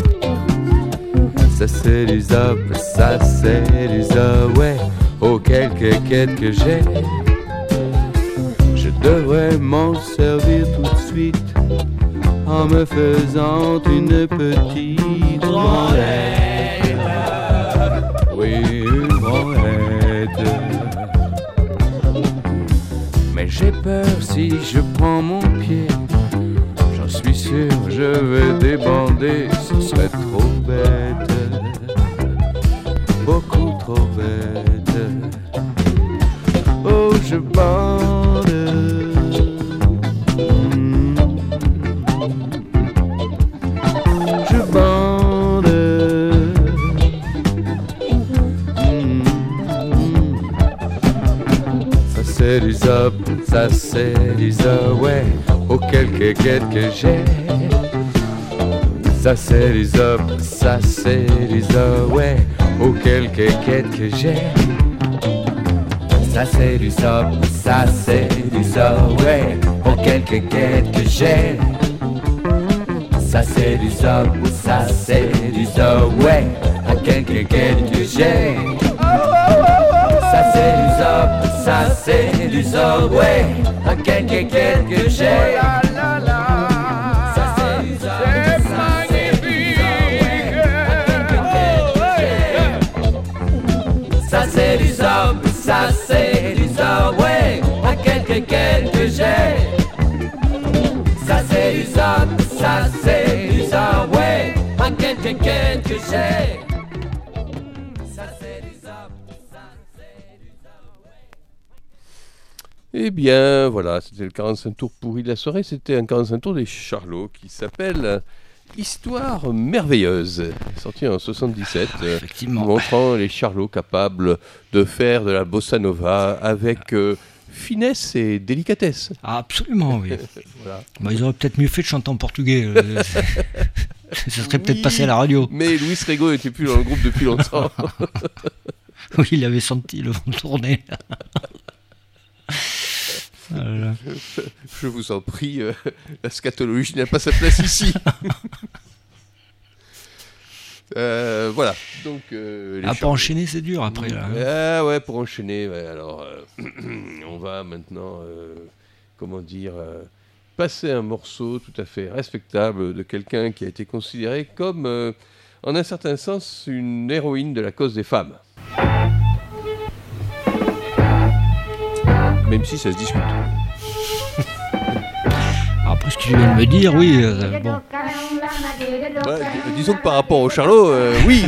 Ça c'est du zop, ça c'est du zop, ouais. Oh, quelle quéquette que j'ai. Je devrais m'en servir tout de suite en me faisant une petite branlette. Oui, une branlette. Mais j'ai peur si je prends mon pied. J'en suis sûr, je vais débander. Ce serait trop bête. Beaucoup trop bête. Oh, je bande. Je bande. Ça c'est du zop, ça c'est du zop, ouais. Oh, quelle quéquette que j'ai. Ça c'est du zop, ça c'est du zop, ouais. Oh, quelle quéquette que j'ai. Ça c'est du zop, ça c'est du zop, ouais. Oh, quelle quéquette que j'ai. Ça c'est du zop, ça c'est du zop, ouais. Oh, quelle quéquette que j'ai. Ça c'est du zop, ça c'est du zop, ouais. Oh, quelle quéquette que j'ai. Ça c'est du zop, ça c'est du zop, ouais. Ça c'est du zop, ça c'est du zop, ouais. Oh, quelle quéquette que j'ai. Ça c'est du zop, ça c'est du zop, ouais. Oh, quelle quéquette que j'ai. Eh bien, voilà, c'était le quarante-cinq tours pourri de la soirée. C'était un quarante-cinq tours des Charlots qui s'appelle Histoire merveilleuse, sorti en soixante-dix-sept, euh, montrant les Charlots capables de faire de la bossa nova avec euh, finesse et délicatesse. Ah, absolument, oui. Voilà. Bah, ils auraient peut-être mieux fait de chanter en portugais. Euh, ça serait peut-être Oui, passé à la radio. Mais Luis Rego n'était plus dans le groupe depuis longtemps. Oui, il avait senti le vent tourner. Voilà. Je, je vous en prie, euh, la scatologie n'a pas sa place ici. euh, voilà. Donc, euh, les ah, pour enchaîner, c'est dur après. Là, hein. Ah ouais, pour enchaîner. Ouais, alors, euh, on va maintenant, euh, comment dire, euh, passer un morceau tout à fait respectable de quelqu'un qui a été considéré comme, euh, en un certain sens, une héroïne de la cause des femmes. Même si ça se discute. Après ce que je viens de me dire, oui. Euh, bon. Ouais, d- disons que par rapport au Charlot, euh, oui.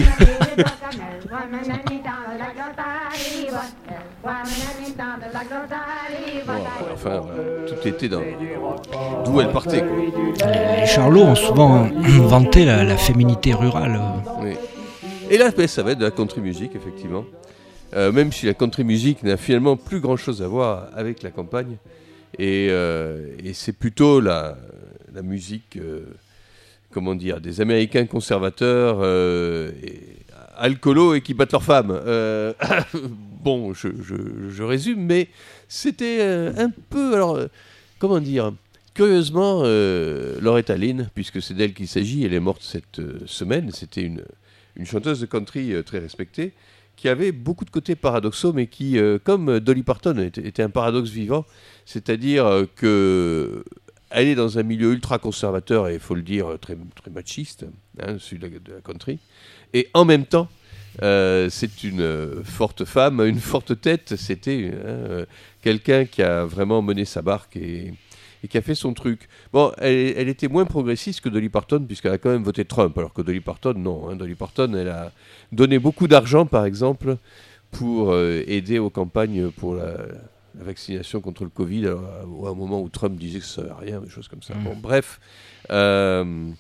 Bon, enfin, euh, tout était dans d'où elle partait, quoi. Les Charlots ont souvent vanté la, la féminité rurale. Oui. Et là, ben, ça va être de la country music, effectivement. Euh, même si la country music n'a finalement plus grand chose à voir avec la campagne, Et, euh, et c'est plutôt la, la musique, euh, comment dire, des Américains conservateurs, euh, et alcoolos et qui battent leurs femmes. Euh, bon, je, je, je résume, mais c'était euh, un peu, alors, euh, comment dire, curieusement, euh, Loretta Lynn, puisque c'est d'elle qu'il s'agit, elle est morte cette euh, semaine, c'était une, une chanteuse de country euh, très respectée, qui avait beaucoup de côtés paradoxaux, mais qui, euh, comme Dolly Parton, était, était un paradoxe vivant, c'est-à-dire euh, que elle est dans un milieu ultra conservateur et il faut le dire très, très machiste, hein, celui de la, de la country, et en même temps, euh, c'est une euh, forte femme, une forte tête, c'était hein, quelqu'un qui a vraiment mené sa barque et, et qui a fait son truc. Bon, elle, elle était moins progressiste que Dolly Parton, puisqu'elle a quand même voté Trump, alors que Dolly Parton, non. Hein, Dolly Parton, elle a donné beaucoup d'argent, par exemple, pour euh, aider aux campagnes pour la, la vaccination contre le Covid, alors, à, à un moment où Trump disait que ça ne servait à rien, des choses comme ça. Mmh. Bon, bref. Euh,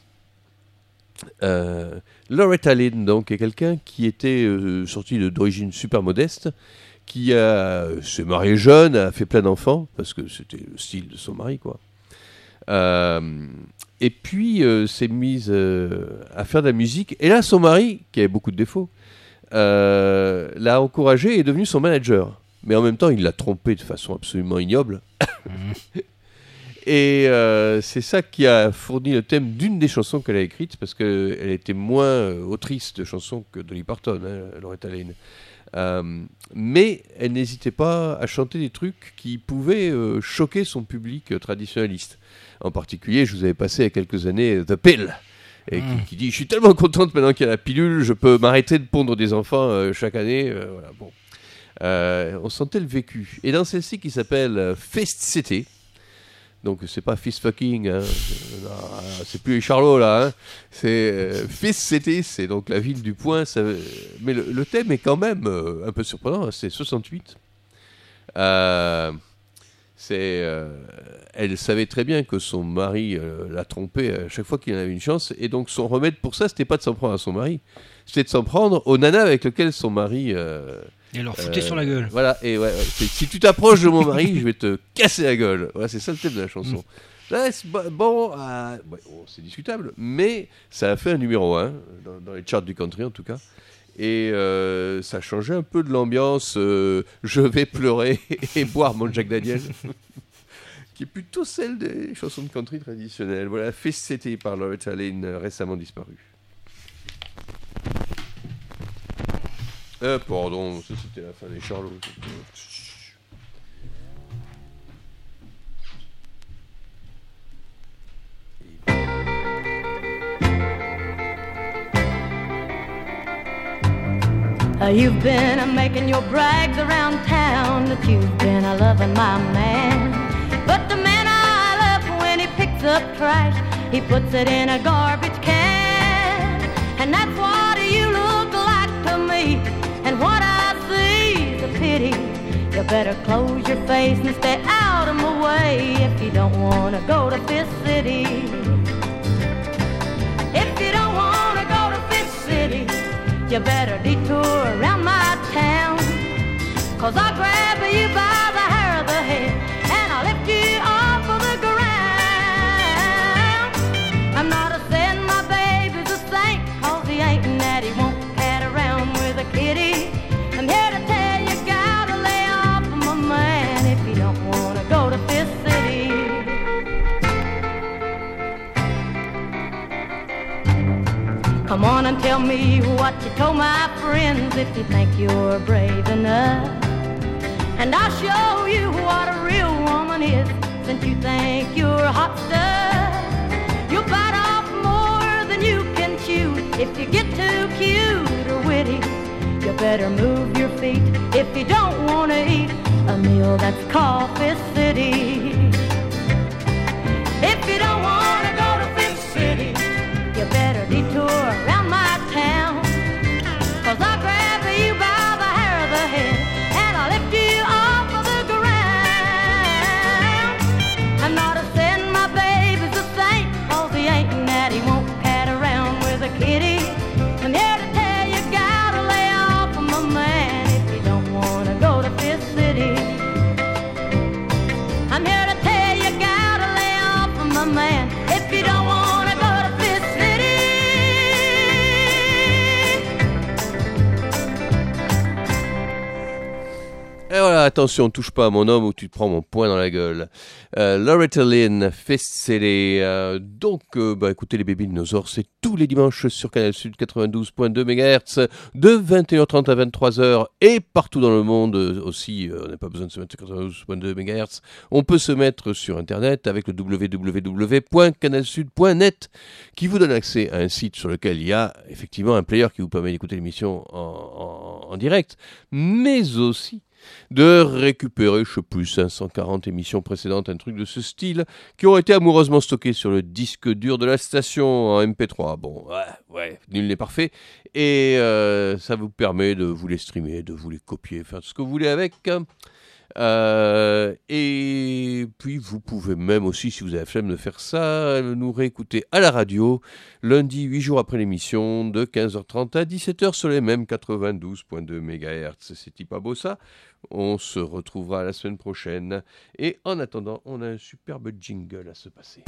euh, Loretta Lynn, donc, est quelqu'un qui était euh, sorti de, d'origine super modeste, qui a, s'est marié jeune, a fait plein d'enfants, parce que c'était le style de son mari, quoi. Euh, et puis, euh, s'est mise euh, à faire de la musique. Et là, son mari, qui avait beaucoup de défauts, euh, l'a encouragé et est devenu son manager. Mais en même temps, il l'a trompé de façon absolument ignoble. Mmh. Et euh, c'est ça qui a fourni le thème d'une des chansons qu'elle a écrites, parce qu'elle était moins euh, autrice de chansons que Dolly Parton, hein, Loretta Lynn. Euh, mais elle n'hésitait pas à chanter des trucs qui pouvaient euh, choquer son public euh, traditionnaliste. En particulier, je vous avais passé il y a quelques années The Pill, et mmh. qui, qui dit « Je suis tellement contente maintenant qu'il y a la pilule, je peux m'arrêter de pondre des enfants euh, chaque année. Euh, » voilà, bon. euh, on sentait le vécu. Et dans celle-ci qui s'appelle euh, Fist City, donc c'est pas Fist Fucking, hein, non, c'est plus les Charlots là, hein, c'est euh, Fist City, c'est donc la ville du poing, ça, mais le, le thème est quand même euh, un peu surprenant, c'est soixante-huit. Euh, c'est, euh, elle savait très bien que son mari euh, la trompait à chaque fois qu'il en avait une chance, et donc son remède pour ça, c'était pas de s'en prendre à son mari, c'était de s'en prendre aux nanas avec lesquelles son mari... Euh, Et leur fouter euh, sur la gueule. Voilà, et ouais, ouais c'est, si tu t'approches de mon mari, je vais te casser la gueule. Voilà, c'est ça le thème de la chanson. Mmh. Là, c'est, bon, euh, bon, c'est discutable, mais ça a fait un numéro un, dans, dans les charts du country en tout cas. Et euh, ça a changé un peu de l'ambiance. Euh, je vais pleurer et boire mon Jack Daniel, qui est plutôt celle des chansons de country traditionnelles. Voilà, Fist City par Loretta Lynn, récemment disparue. Euh, pardon, ça c'était la fin des Charlots. Uh, you've been uh, making your brags around town that you've been uh, loving my man. But the man I love, when he picks up trash, he puts it in a garbage can. And that's what you look like to me. And what I see is a pity. You better close your face and stay out of my way if you don't want to go to Fist City. If you don't want to go to Fist City, you better detour around my town. Cause I'll grab you by the hair of the head and I'll lift you off of the ground. I'm not a saying my baby's a saint, cause he ain't and that he won't cat around with a kitty. I'm here to tell you, gotta lay off of my man if you don't wanna go to Fist City. Come on and tell me what you told my friends if you think you're brave enough. And I'll show you what a real woman is since you think you're hot stuff. You'll bite off more than you can chew if you get too cute or witty. You better move your feet if you don't want to eat a meal that's called Fist City. If you don't want to go to Fist City, you better detour around my town. Cause I'll grab you by the hair of the head and I'll lift you off of the ground. I'm not a saying my baby's a saint, cause he ain't and that he won't cat around with a kitty. I'm here to tell you, gotta lay off of my man if you don't wanna go to Fist City. I'm here to tell là, attention, touche pas à mon homme ou tu te prends mon poing dans la gueule. Euh, Loretta Lynn, Fessele. Euh, donc, euh, bah, écoutez, les Baby Dinosaures, c'est tous les dimanches sur Canal Sud quatre-vingt-douze virgule deux mégahertz de vingt et une heures trente à vingt-trois heures et partout dans le monde euh, aussi. Euh, on n'a pas besoin de se mettre sur quatre-vingt-douze virgule deux mégahertz. On peut se mettre sur Internet avec le w w w point canal sud point net qui vous donne accès à un site sur lequel il y a effectivement un player qui vous permet d'écouter l'émission en, en, en direct, mais aussi de récupérer, je sais plus, cinq cent quarante émissions précédentes, un truc de ce style, qui ont été amoureusement stockées sur le disque dur de la station en M P trois. Bon, ouais, ouais, nul n'est parfait. Et euh, ça vous permet de vous les streamer, de vous les copier, faire tout ce que vous voulez avec. Euh, et puis vous pouvez même aussi, si vous avez la flemme de faire ça, nous réécouter à la radio lundi, huit jours après l'émission, de quinze heures trente à dix-sept heures sur les mêmes quatre-vingt-douze virgule deux mégahertz. C'est pas beau ça? On se retrouvera la semaine prochaine. Et en attendant, on a un superbe jingle à se passer.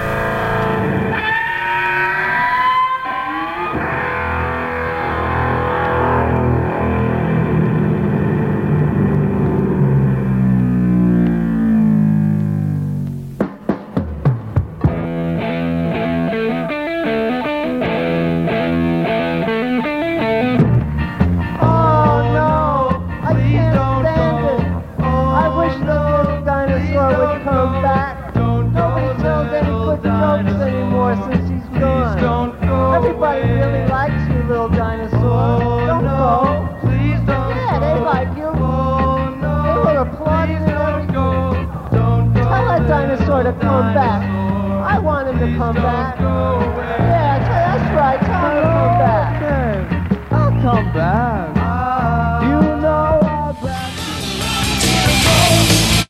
Everybody really likes you, little dinosaur. Don't go. Please don't. Yeah, they like you. They were applauding and everything. Tell that dinosaur to come back. I want him to come back.